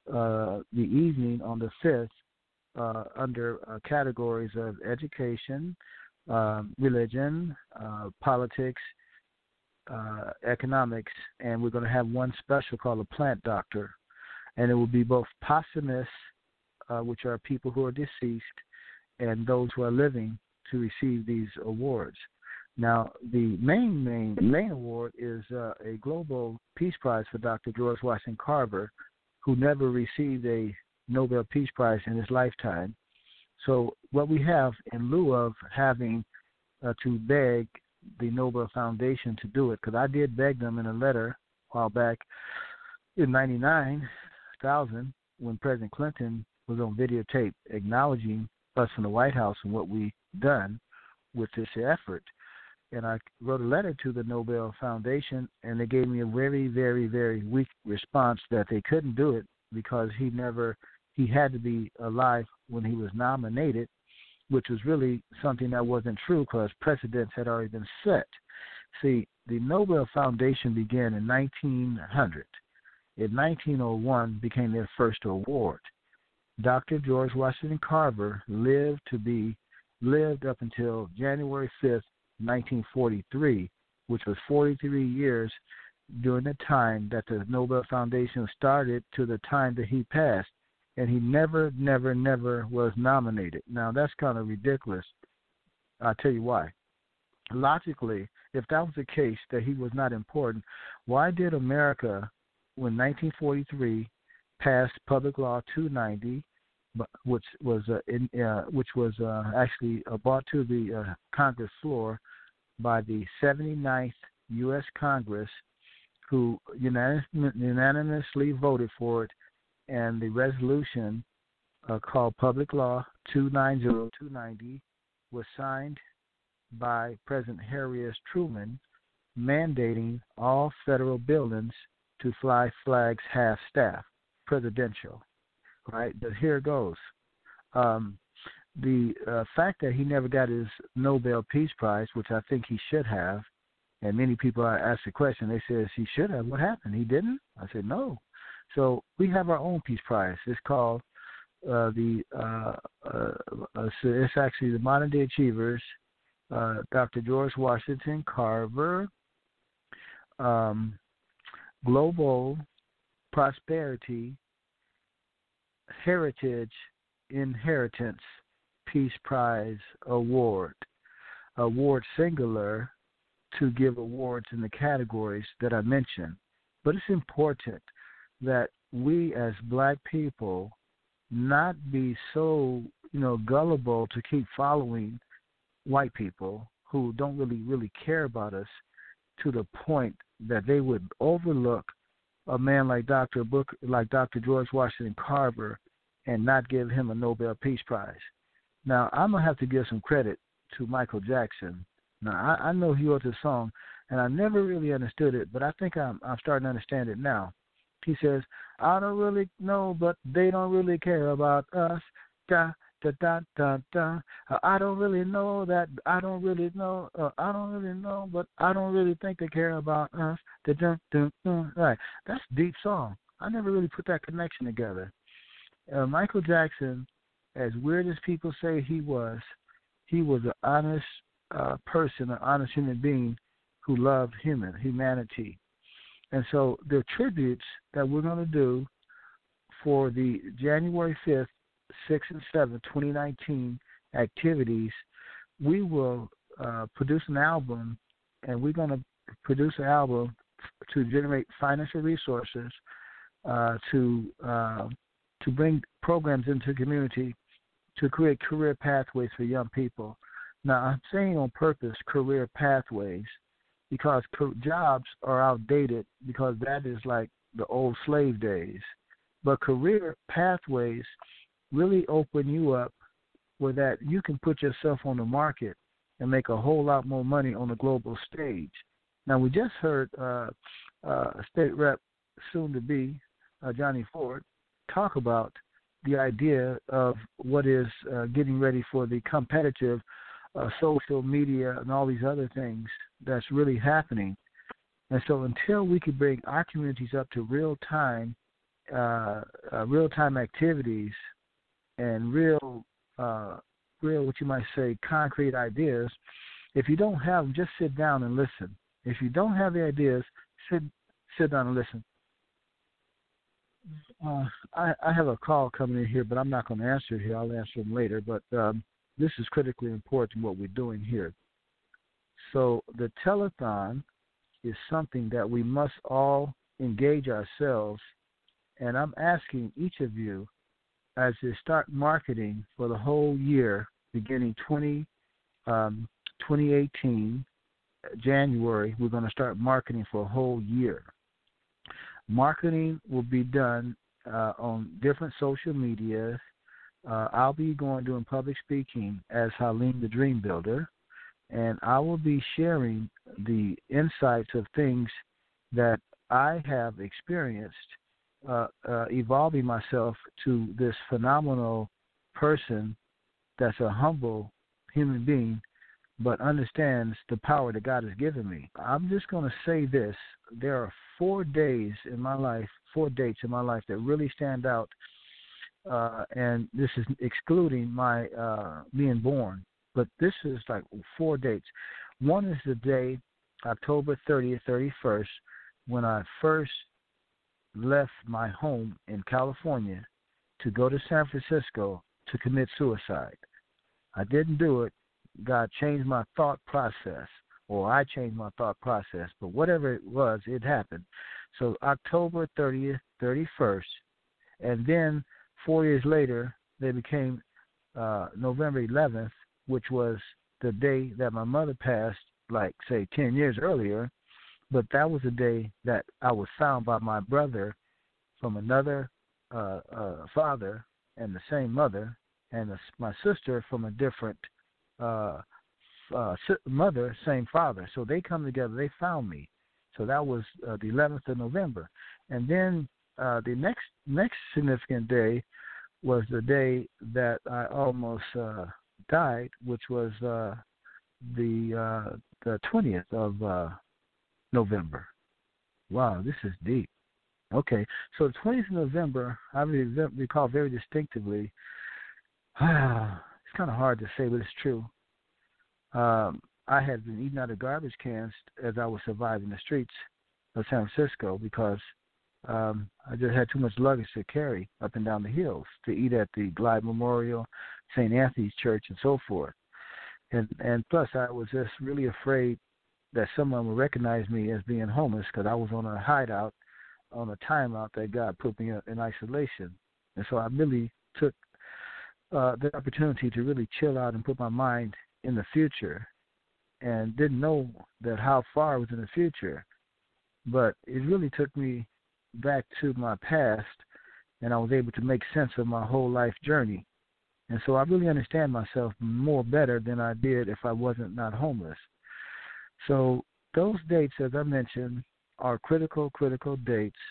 uh, the evening on the fifth uh, under uh, categories of education, uh, religion, uh, politics, uh, economics, and we're going to have one special called a plant doctor, and it will be both posthumous, uh, which are people who are deceased, and those who are living to receive these awards. Now, the main, main, main award is uh, a Global Peace Prize for Doctor George Washington Carver, who never received a Nobel Peace Prize in his lifetime. So what we have, in lieu of having uh, to beg the Nobel Foundation to do it, because I did beg them in a letter a while back in ninety-nine thousand when President Clinton was on videotape acknowledging us in the White House and what we done with this effort. And I wrote a letter to the Nobel Foundation, and they gave me a very, very, very weak response that they couldn't do it because he never, he had to be alive when he was nominated, which was really something that wasn't true because precedents had already been set. See, the Nobel Foundation began in nineteen hundred. In nineteen oh one became their first award. Doctor George Washington Carver lived to be, lived up until January fifth, nineteen forty-three, which was forty-three years during the time that the Nobel Foundation started to the time that he passed, and he never, never, never was nominated. Now, that's kind of ridiculous. I'll tell you why. Logically, if that was the case, that he was not important, why did America, when nineteen forty-three passed Public Law two ninety, which was uh, in, uh, which was uh, actually uh, brought to the uh, Congress floor by the seventy-ninth U S Congress, who unanim- unanimously voted for it, and the resolution uh, called Public Law two ninety two ninety was signed by President Harry S. Truman, mandating all federal buildings to fly flags half-staff, presidential. Right, but here it goes. Um, the uh, fact that he never got his Nobel Peace Prize, which I think he should have, and many people ask the question, they say he should have. What happened? He didn't? I said no. So we have our own Peace Prize. It's called uh, the, uh, uh, uh, so it's actually the Modern Day Achievers, uh, Doctor George Washington Carver, um, Global Prosperity Heritage Inheritance Peace Prize Award. Award singular to give awards in the categories that I mentioned. But it's important that we as black people not be so, you know, gullible to keep following white people who don't really, really care about us to the point that they would overlook a man like Doctor Book, like Doctor George Washington Carver, and not give him a Nobel Peace Prize. Now, I'm gonna have to give some credit to Michael Jackson. Now, I, I know he wrote this song, and I never really understood it, but I think I'm, I'm starting to understand it now. He says, "I don't really know, but they don't really care about us. Da da da da da. I don't really know that. I don't really know. Uh, I don't really know, but I don't really think they care about us." Da da da da. Right. That's a deep song. I never really put that connection together. Uh, Michael Jackson, as weird as people say he was, he was an honest uh, person, an honest human being who loved human humanity. And so the tributes that we're going to do for the January fifth, sixth, and seventh, twenty nineteen activities, we will uh, produce an album, and we're going to produce an album to generate financial resources uh, to uh, to bring programs into the community to create career pathways for young people. Now, I'm saying on purpose career pathways because co- jobs are outdated because that is like the old slave days. But career pathways really open you up where that you can put yourself on the market and make a whole lot more money on the global stage. Now, we just heard uh, uh, State Rep soon to be, uh, Johnny Ford, talk about the idea of what is uh, getting ready for the competitive uh, social media and all these other things that's really happening. And so until we can bring our communities up to real-time, uh, uh, real-time activities and real, uh, real, what you might say, concrete ideas, if you don't have them, just sit down and listen. If you don't have the ideas, sit sit down and listen. Uh, I, I have a call coming in here, but I'm not going to answer it here. I'll answer them later. But um, this is critically important, what we're doing here. So the telethon is something that we must all engage ourselves. And I'm asking each of you, as you start marketing for the whole year, beginning twenty, um, twenty eighteen, January, we're going to start marketing for a whole year. Marketing will be done uh, on different social media. Uh, I'll be going doing public speaking as Halim the Dream Builder, and I will be sharing the insights of things that I have experienced, uh, uh, evolving myself to this phenomenal person that's a humble human being, but understands the power that God has given me. I'm just going to say this. There are four days in my life, four dates in my life that really stand out, uh, and this is excluding my uh, being born, but this is like four dates. One is the day, October thirtieth, thirty-first, when I first left my home in California to go to San Francisco to commit suicide. I didn't do it. God changed my thought process, or I changed my thought process, but whatever it was, it happened. So October thirtieth, thirty-first, and then four years later, they became uh, November eleventh, which was the day that my mother passed, like, say, ten years earlier, but that was the day that I was found by my brother from another uh, uh, father and the same mother, and the, my sister from a different Uh, uh, mother, same father. So they come together. They found me. So that was uh, the eleventh of November. And then uh, the next next significant day was the day that I almost uh, died, which was uh, the uh, the twentieth of uh, November. Wow, this is deep. Okay, so the twentieth of November, I recall very distinctively. It's kind of hard to say, but it's true. Um, I had been eating out of garbage cans as I was surviving the streets of San Francisco because um, I just had too much luggage to carry up and down the hills to eat at the Glide Memorial, Saint Anthony's Church, and so forth. And and plus, I was just really afraid that someone would recognize me as being homeless because I was on a hideout, on a timeout that God put me in isolation. And so I really took Uh, the opportunity to really chill out and put my mind in the future, and didn't know that how far I was in the future. But it really took me back to my past, and I was able to make sense of my whole life journey. And so I really understand myself more better than I did if I wasn't not homeless. So those dates, as I mentioned, are critical, critical dates.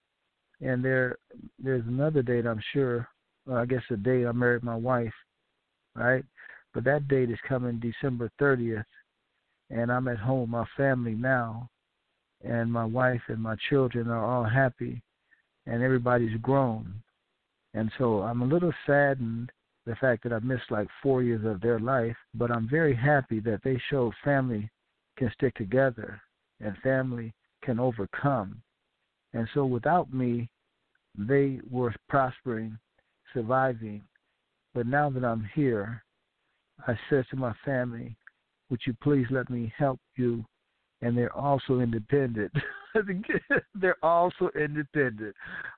And there, there's another date, I'm sure, Well, I guess the day I married my wife, right? But that date is coming December thirtieth, and I'm at home, my family now, and my wife and my children are all happy, and everybody's grown. And so I'm a little saddened the fact that I missed like four years of their life, but I'm very happy that they showed family can stick together and family can overcome. And so without me, they were prospering, surviving, but now that I'm here, I said to my family, would you please let me help you? And they're also independent. They're also independent.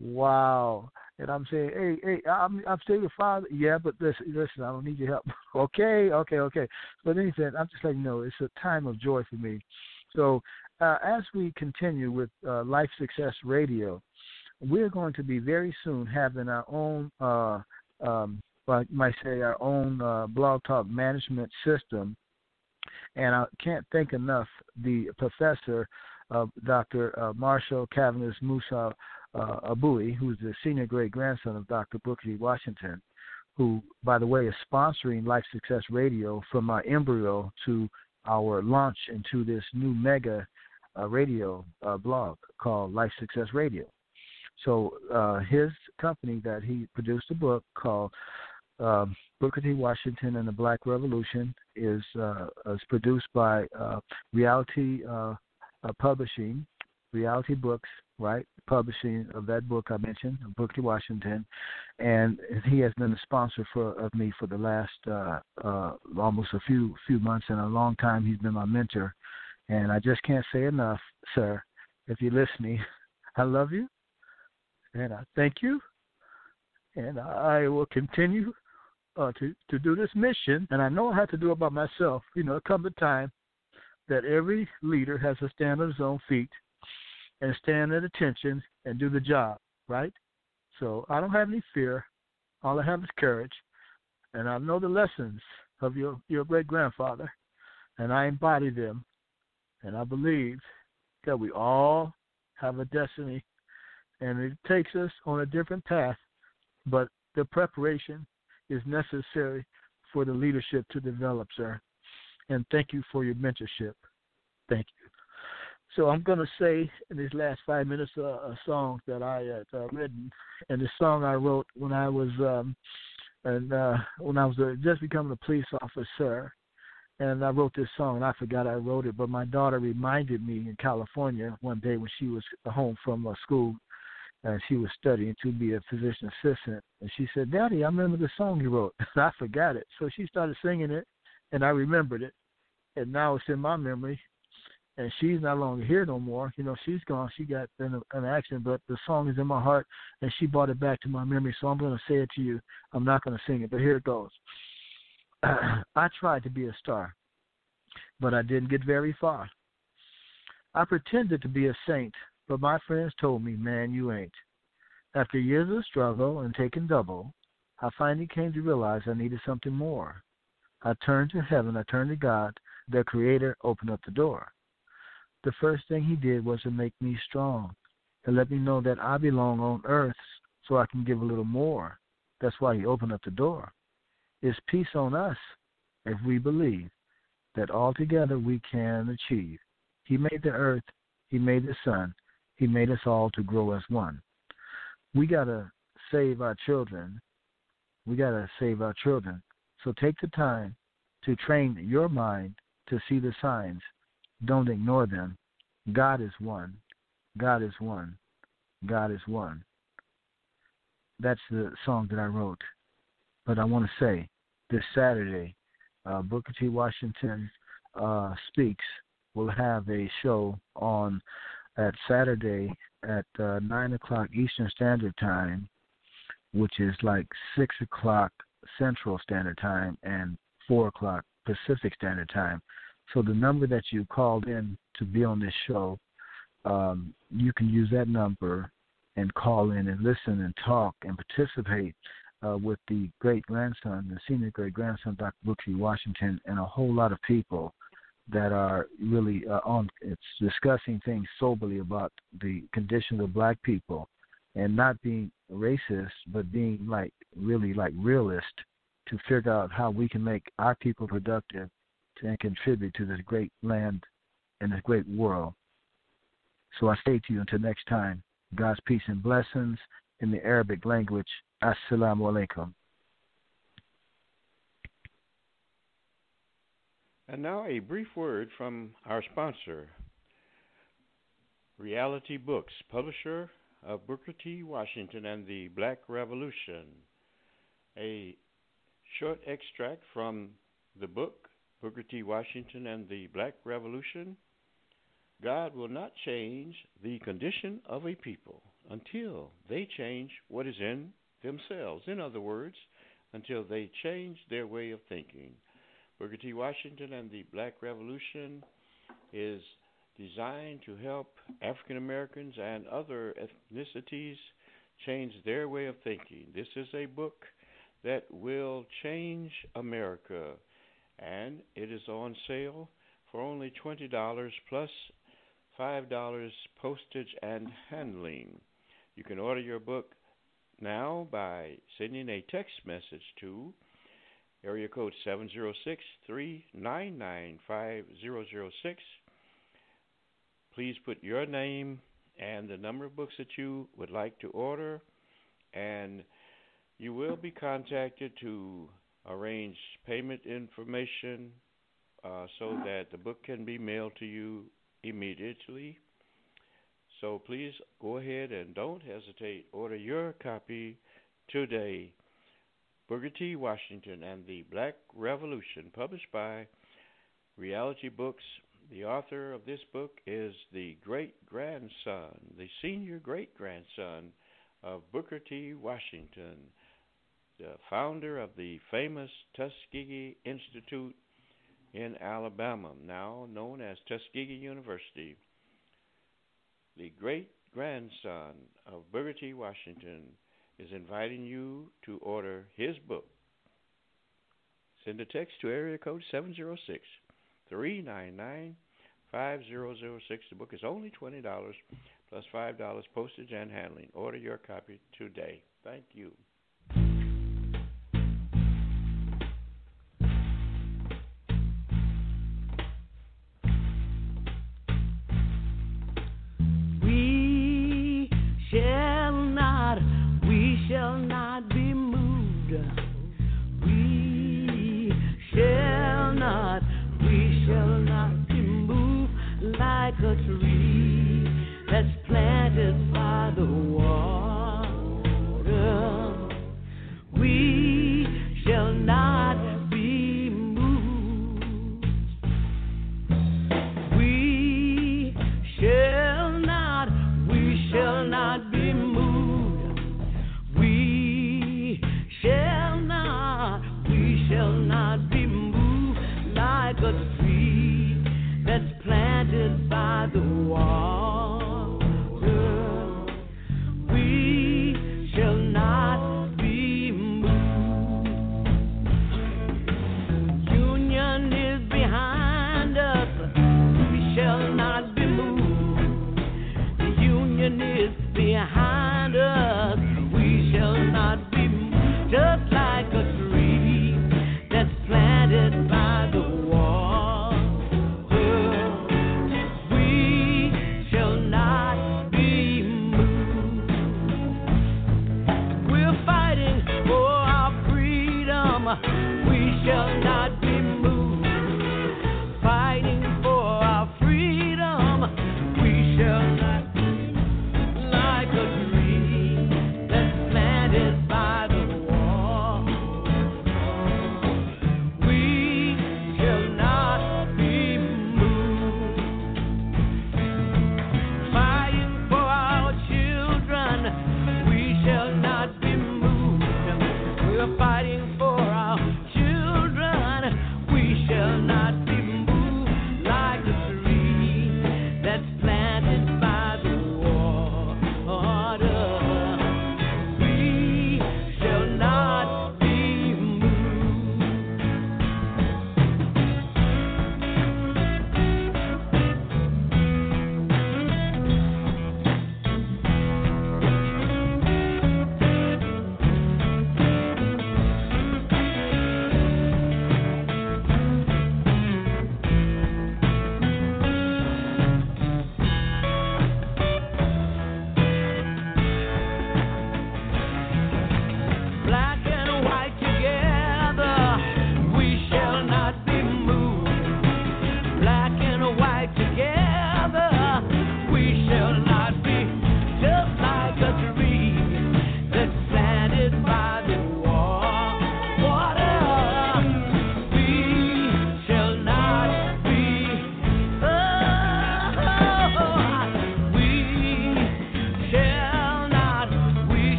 Wow. And I'm saying, hey, hey, I'm, I'm still your father. Yeah, but listen, listen, I don't need your help. okay, okay, okay. But anyway, I'm just letting you know, it's a time of joy for me. So uh, as we continue with uh, Life Success Radio, we're going to be very soon having our own, uh, um, I might say, our own uh, blog talk management system. And I can't thank enough the professor, uh, Doctor Uh, Marshall Cavendish Musa uh, Abui, who's the senior great grandson of Doctor Booker T. Washington, who, by the way, is sponsoring Life Success Radio from our embryo to our launch into this new mega uh, radio uh, blog called Life Success Radio. So uh, his company that he produced a book called uh, Booker T. Washington and the Black Revolution is uh, is produced by uh, Reality uh, uh, publishing, Reality Books, right? Publishing of that book I mentioned, Booker T. Washington, and he has been a sponsor for of me for the last uh, uh, almost a few few months, and a long time. He's been my mentor, and I just can't say enough, sir. If you're listening, I love you, and I thank you, and I will continue uh, to to do this mission. And I know I have to do it by myself. You know, there comes a time that every leader has to stand on his own feet and stand at attention and do the job, right? So I don't have any fear. All I have is courage. And I know the lessons of your, your great-grandfather, and I embody them. And I believe that we all have a destiny, and it takes us on a different path, but the preparation is necessary for the leadership to develop, sir. And thank you for your mentorship. Thank you. So I'm going to say in these last five minutes uh, a song that I had uh, written, and the song I wrote when I was um, and uh, when I was uh, just becoming a police officer, and I wrote this song, and I forgot I wrote it, but my daughter reminded me in California one day when she was home from uh, school, and she was studying to be a physician assistant, and she said, "Daddy, I remember the song you wrote." And I forgot it, so she started singing it, and I remembered it, and now it's in my memory. And she's no longer here no more. You know, she's gone. She got in an accident, but the song is in my heart, and she brought it back to my memory. So I'm going to say it to you. I'm not going to sing it, but here it goes. I tried to be a star, but I didn't get very far. I pretended to be a saint, but my friends told me, man, you ain't. After years of struggle and taking double, I finally came to realize I needed something more. I turned to heaven. I turned to God. The Creator opened up the door. The first thing he did was to make me strong and let me know that I belong on earth so I can give a little more. That's why he opened up the door. It's peace on us if we believe that all together we can achieve. He made the earth. He made the sun. He made us all to grow as one. We got to save our children. We got to save our children. So take the time to train your mind to see the signs. Don't ignore them. God is one. God is one. God is one. That's the song that I wrote. But I want to say, this Saturday, uh, Booker T. Washington uh, Speaks will have a show on at Saturday at uh, nine o'clock Eastern Standard Time, which is like six o'clock Central Standard Time and four o'clock Pacific Standard Time. So the number that you called in to be on this show, um, you can use that number and call in and listen and talk and participate uh, with the great-grandson, the senior great-grandson, Doctor Booker T. Washington, and a whole lot of people that are really uh, on. It's discussing things soberly about the conditions of black people and not being racist, but being like really like realist to figure out how we can make our people productive and contribute to this great land and this great world. So I say to you until next time, God's peace and blessings in the Arabic language. Assalamu alaikum. And now a brief word from our sponsor, Reality Books, publisher of Booker T. Washington and the Black Revolution. A short extract from the book, Booker T. Washington and the Black Revolution. God will not change the condition of a people until they change what is in themselves. In other words, until they change their way of thinking. Booker T. Washington and the Black Revolution is designed to help African Americans and other ethnicities change their way of thinking. This is a book that will change America, and it is on sale for only twenty dollars plus five dollars postage and handling. You can order your book now by sending a text message to area code seven zero six, three nine nine, five zero zero six. Please put your name and the number of books that you would like to order, and you will be contacted to arrange payment information uh, so that the book can be mailed to you immediately. So please go ahead and don't hesitate. Order your copy today. Booker T. Washington and the Black Revolution, published by Reality Books. The author of this book is the great-grandson, the senior great-grandson of Booker T. Washington, the founder of the famous Tuskegee Institute in Alabama, now known as Tuskegee University. The great-grandson of Booker T. Washington is inviting you to order his book. Send a text to area code seven zero six, three nine nine, five zero zero six. The book is only twenty dollars plus five dollars postage and handling. Order your copy today. Thank you. We shall not, we shall not be moved. We shall not, we shall not be moved like a tree that's planted by the water. We shall not be moved. We shall not, we shall not be moved. We shall not, we shall not be moved like a tree that's planted by the water. We shall not be moved. Union is behind us. We shall not be moved. The union is behind us. We shall not be moved. Just like a tree that's planted by the water. We shall not be moved. We're fighting for our freedom. We shall not be moved. Fighting for our freedom. We shall not be like a tree that's planted by the water. We shall not be moved. Fighting for our children. We shall not be moved. We're fighting for our children.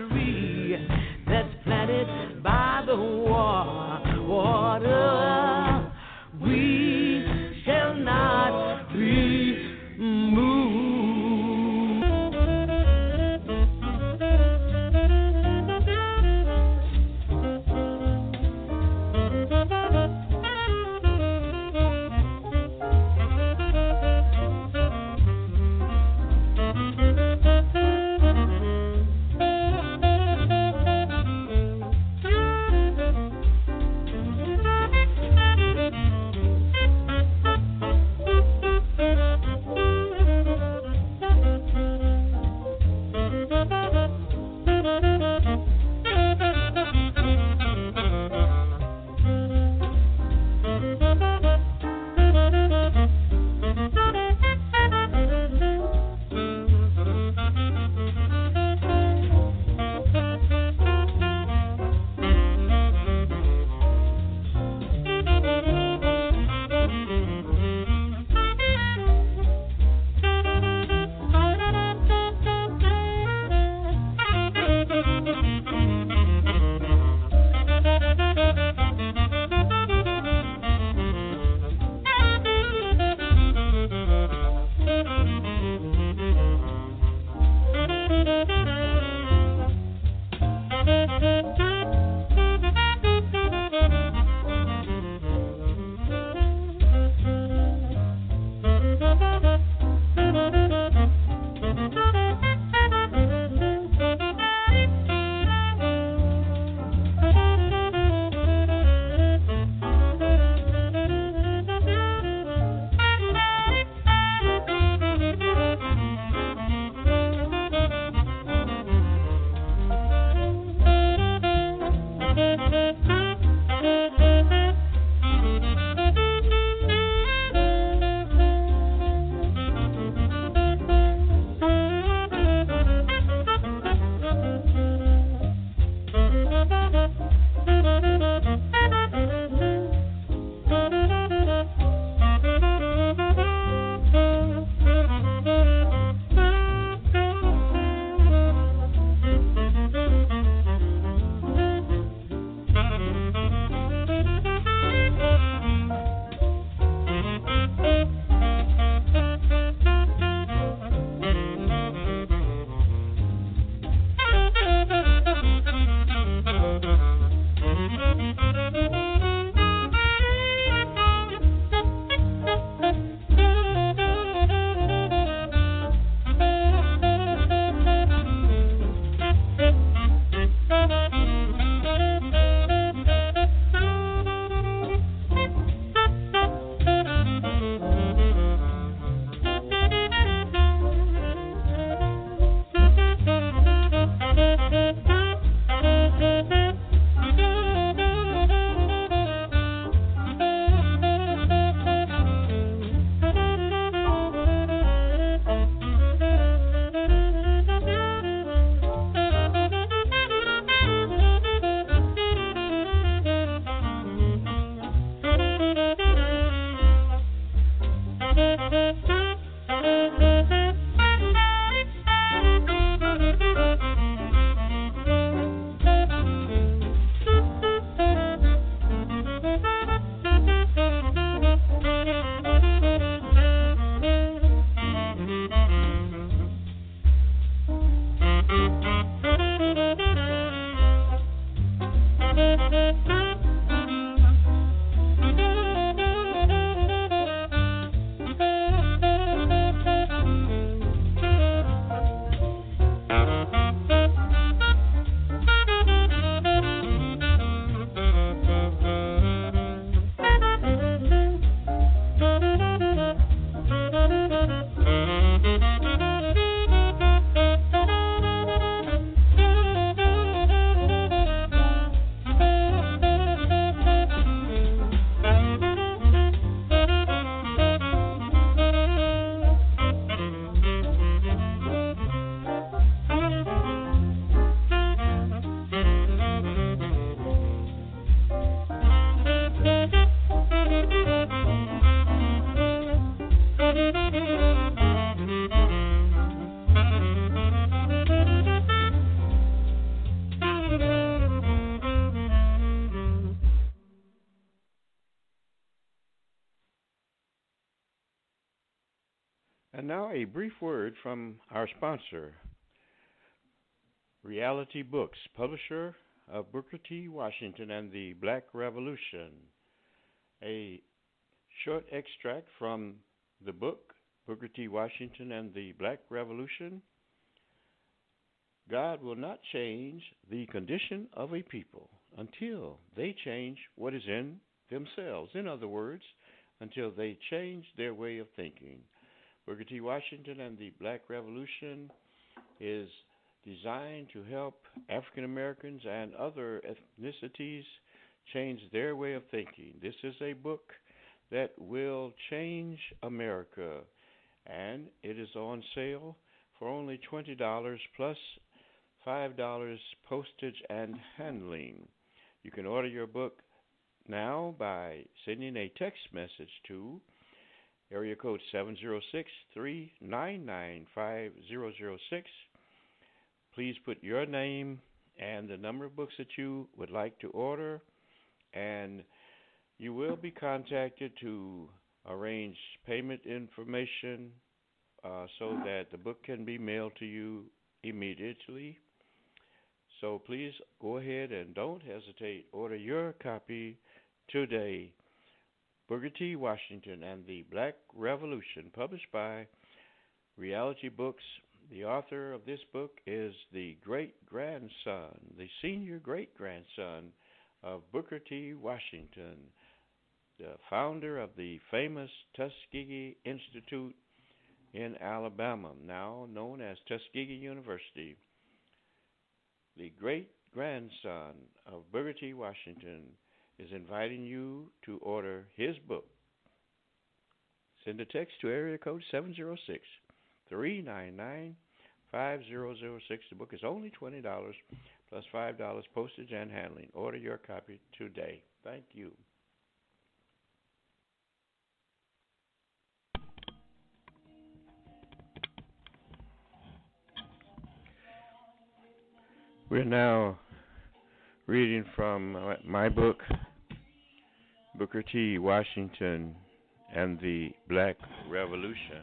tree that's planted by the wa- water. We shall not be moved. And now a brief word from our sponsor, Reality Books, publisher of Booker T. Washington and the Black Revolution. A short extract from the book, Booker T. Washington and the Black Revolution. God will not change the condition of a people until they change what is in themselves. In other words, until they change their way of thinking. Booker T. Washington and the Black Revolution is designed to help African Americans and other ethnicities change their way of thinking. This is a book that will change America, and it is on sale for only twenty dollars plus five dollars postage and handling. You can order your book now by sending a text message to area code seven zero six, three nine nine, five zero zero six. Please put your name and the number of books that you would like to order, and you will be contacted to arrange payment information uh, so that the book can be mailed to you immediately. So please go ahead and don't hesitate. Order your copy today. Booker T. Washington and the Black Revolution, published by Reality Books. The author of this book is the great-grandson, the senior great-grandson of Booker T. Washington, the founder of the famous Tuskegee Institute in Alabama, now known as Tuskegee University. The great-grandson of Booker T. Washington is inviting you to order his book. Send a text to area code seven zero six, three nine nine, five zero zero six. The book is only twenty dollars plus five dollars postage and handling. Order your copy today. Thank you. We're now reading from my book, Booker T. Washington and the Black Revolution,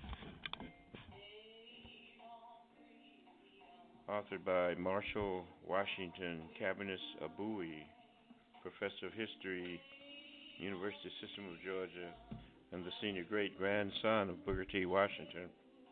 authored by Marshall Washington Cabinets Abui, Professor of History, University System of Georgia, and the senior great-grandson of Booker T. Washington.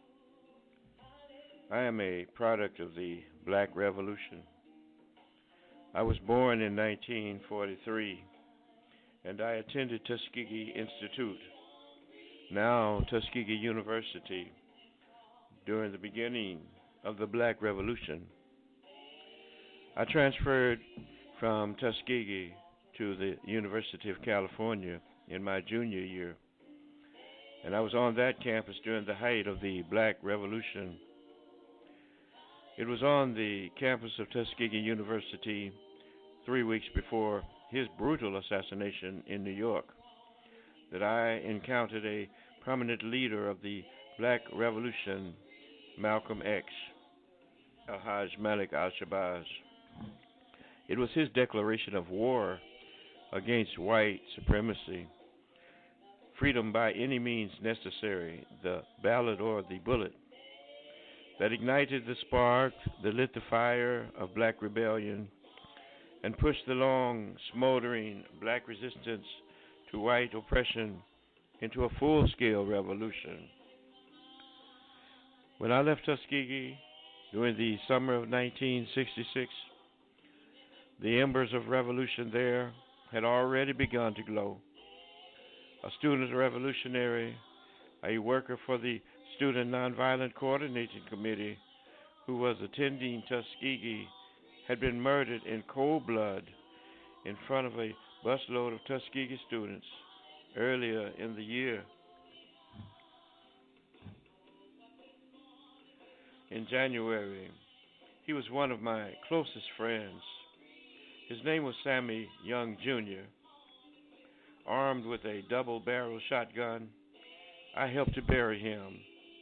I am a product of the Black Revolution. I was born in nineteen forty-three, and I attended Tuskegee Institute, now Tuskegee University, during the beginning of the Black Revolution. I transferred from Tuskegee to the University of California in my junior year, and I was on that campus during the height of the Black Revolution. It was on the campus of Tuskegee University three weeks before his brutal assassination in New York that I encountered a prominent leader of the Black Revolution, Malcolm X, Al-Hajj Malik al-Shabazz. It was his declaration of war against white supremacy, freedom by any means necessary, the ballot or the bullet, that ignited the spark, that lit the fire of black rebellion, and pushed the long, smoldering black resistance to white oppression into a full-scale revolution. When I left Tuskegee during the summer of nineteen sixty-six, the embers of revolution there had already begun to glow. A student revolutionary, a worker for the Student Nonviolent Coordinating Committee who was attending Tuskegee, had been murdered in cold blood in front of a busload of Tuskegee students earlier in the year. In January, he was one of my closest friends. His name was Sammy Young, Junior Armed with a double-barrel shotgun, I helped to bury him.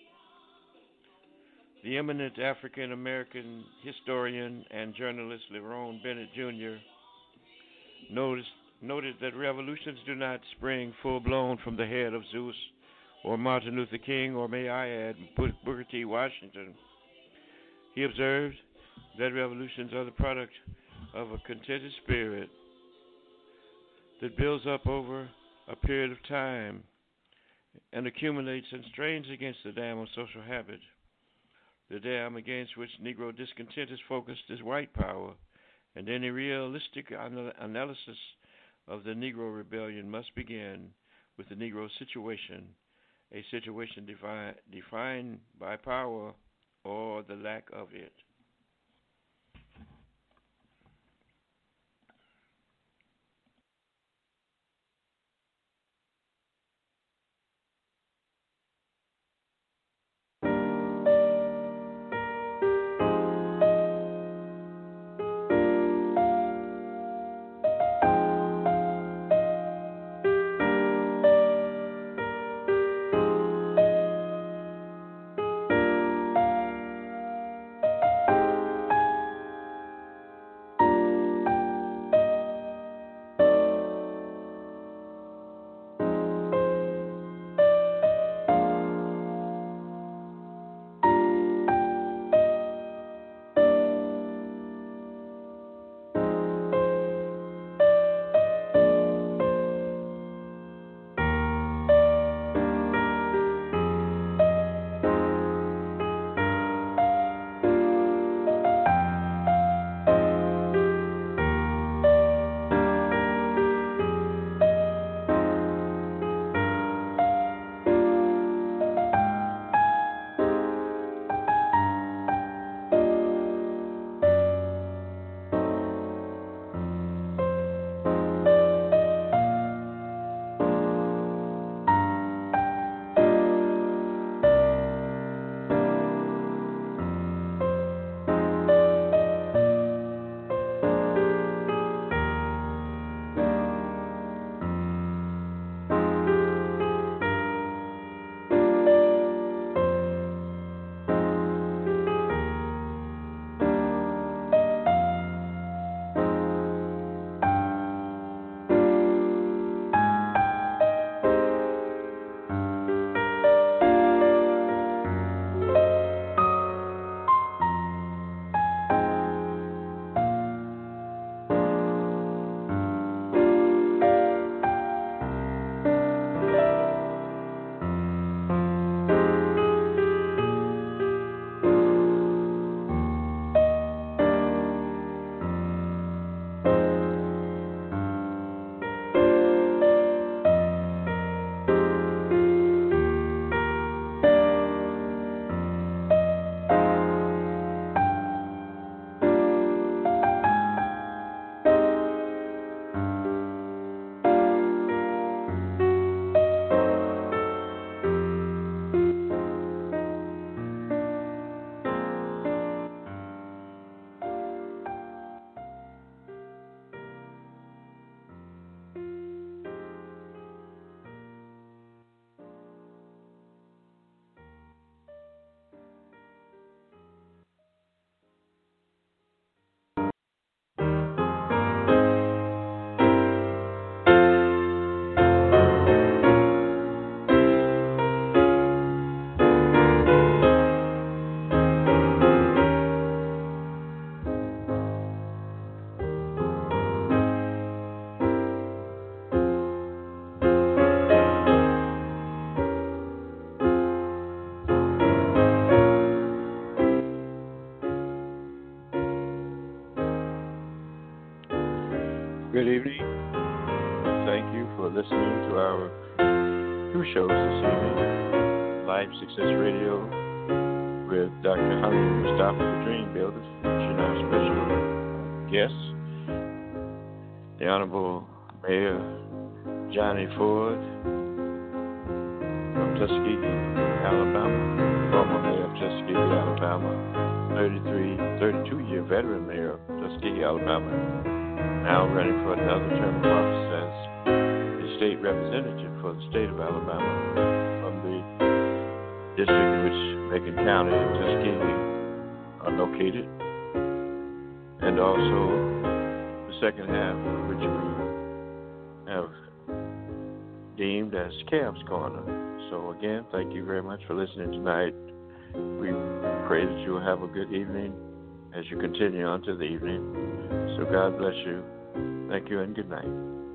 The eminent African-American historian and journalist Lerone Bennett, Junior noticed, noted that revolutions do not spring full-blown from the head of Zeus or Martin Luther King, or may I add, Booker T. Washington. He observed that revolutions are the product of a contented spirit that builds up over a period of time and accumulates and strains against the dam of social habit. The dam against which Negro discontent is focused is white power, and any realistic anal- analysis of the Negro rebellion must begin with the Negro situation, a situation defi- defined by power or the lack of it. Good evening. Thank you for listening to our two shows this evening. Life Success Radio with Doctor Halim Mustafa, the Dream Builder, featuring our special guest, the Honorable Mayor Johnny Ford from Tuskegee, Alabama, former Mayor of Tuskegee, Alabama, thirty-three, thirty-two-year veteran Mayor of Tuskegee, Alabama, now running for another term of office as a state representative for the state of Alabama from the district in which Macon County and Tuskegee are located, and also the second half, which we have deemed as Cam's Corner. So again, thank you very much for listening tonight. We pray that you will have a good evening as you continue on to the evening. So God bless you. Thank you and good night.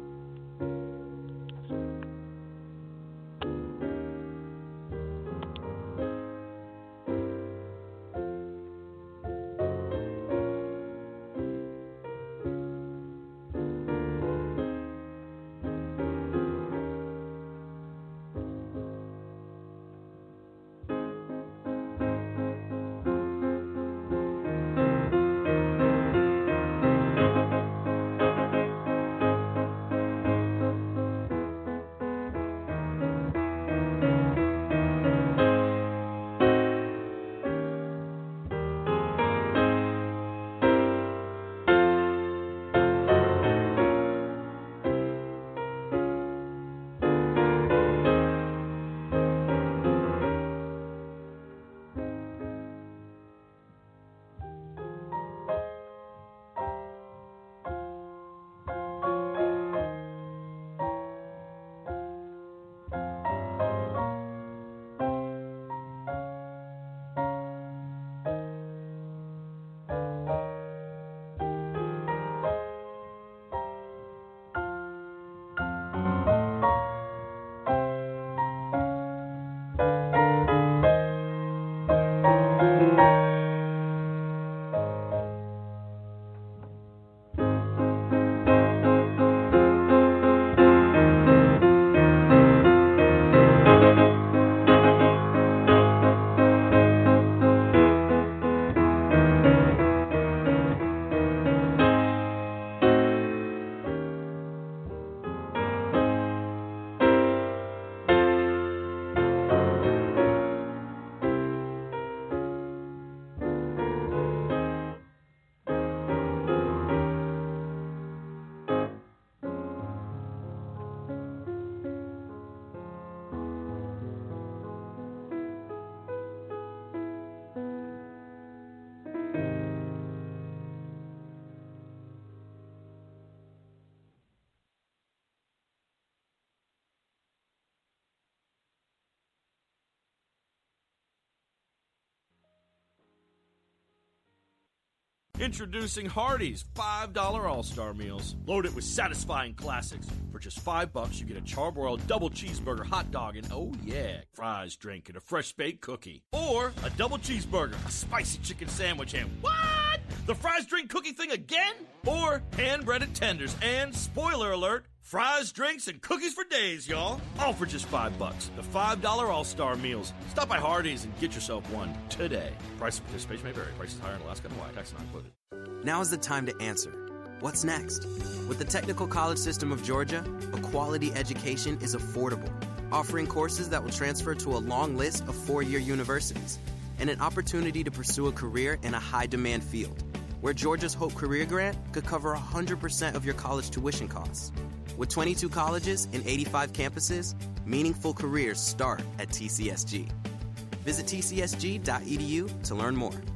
Introducing Hardee's five dollar All-Star Meals. Loaded with satisfying classics. For just five bucks, you get a charbroiled double cheeseburger hot dog and, oh yeah, fries, drink, and a fresh baked cookie. Or a double cheeseburger, a spicy chicken sandwich, and what? The fries, drink, cookie thing again? Or hand-breaded tenders and, spoiler alert, fries, drinks, and cookies for days, y'all. All for just five bucks. The five dollar All-Star Meals. Stop by Hardee's and get yourself one today. Price of participation may vary. Prices higher in Alaska and Hawaii. Tax not included. Now is the time to answer. What's next? With the Technical College System of Georgia, a quality education is affordable, offering courses that will transfer to a long list of four-year universities, and an opportunity to pursue a career in a high-demand field, where Georgia's Hope Career Grant could cover one hundred percent of your college tuition costs. With twenty-two colleges and eighty-five campuses, meaningful careers start at T C S G. Visit T C S G dot E D U to learn more.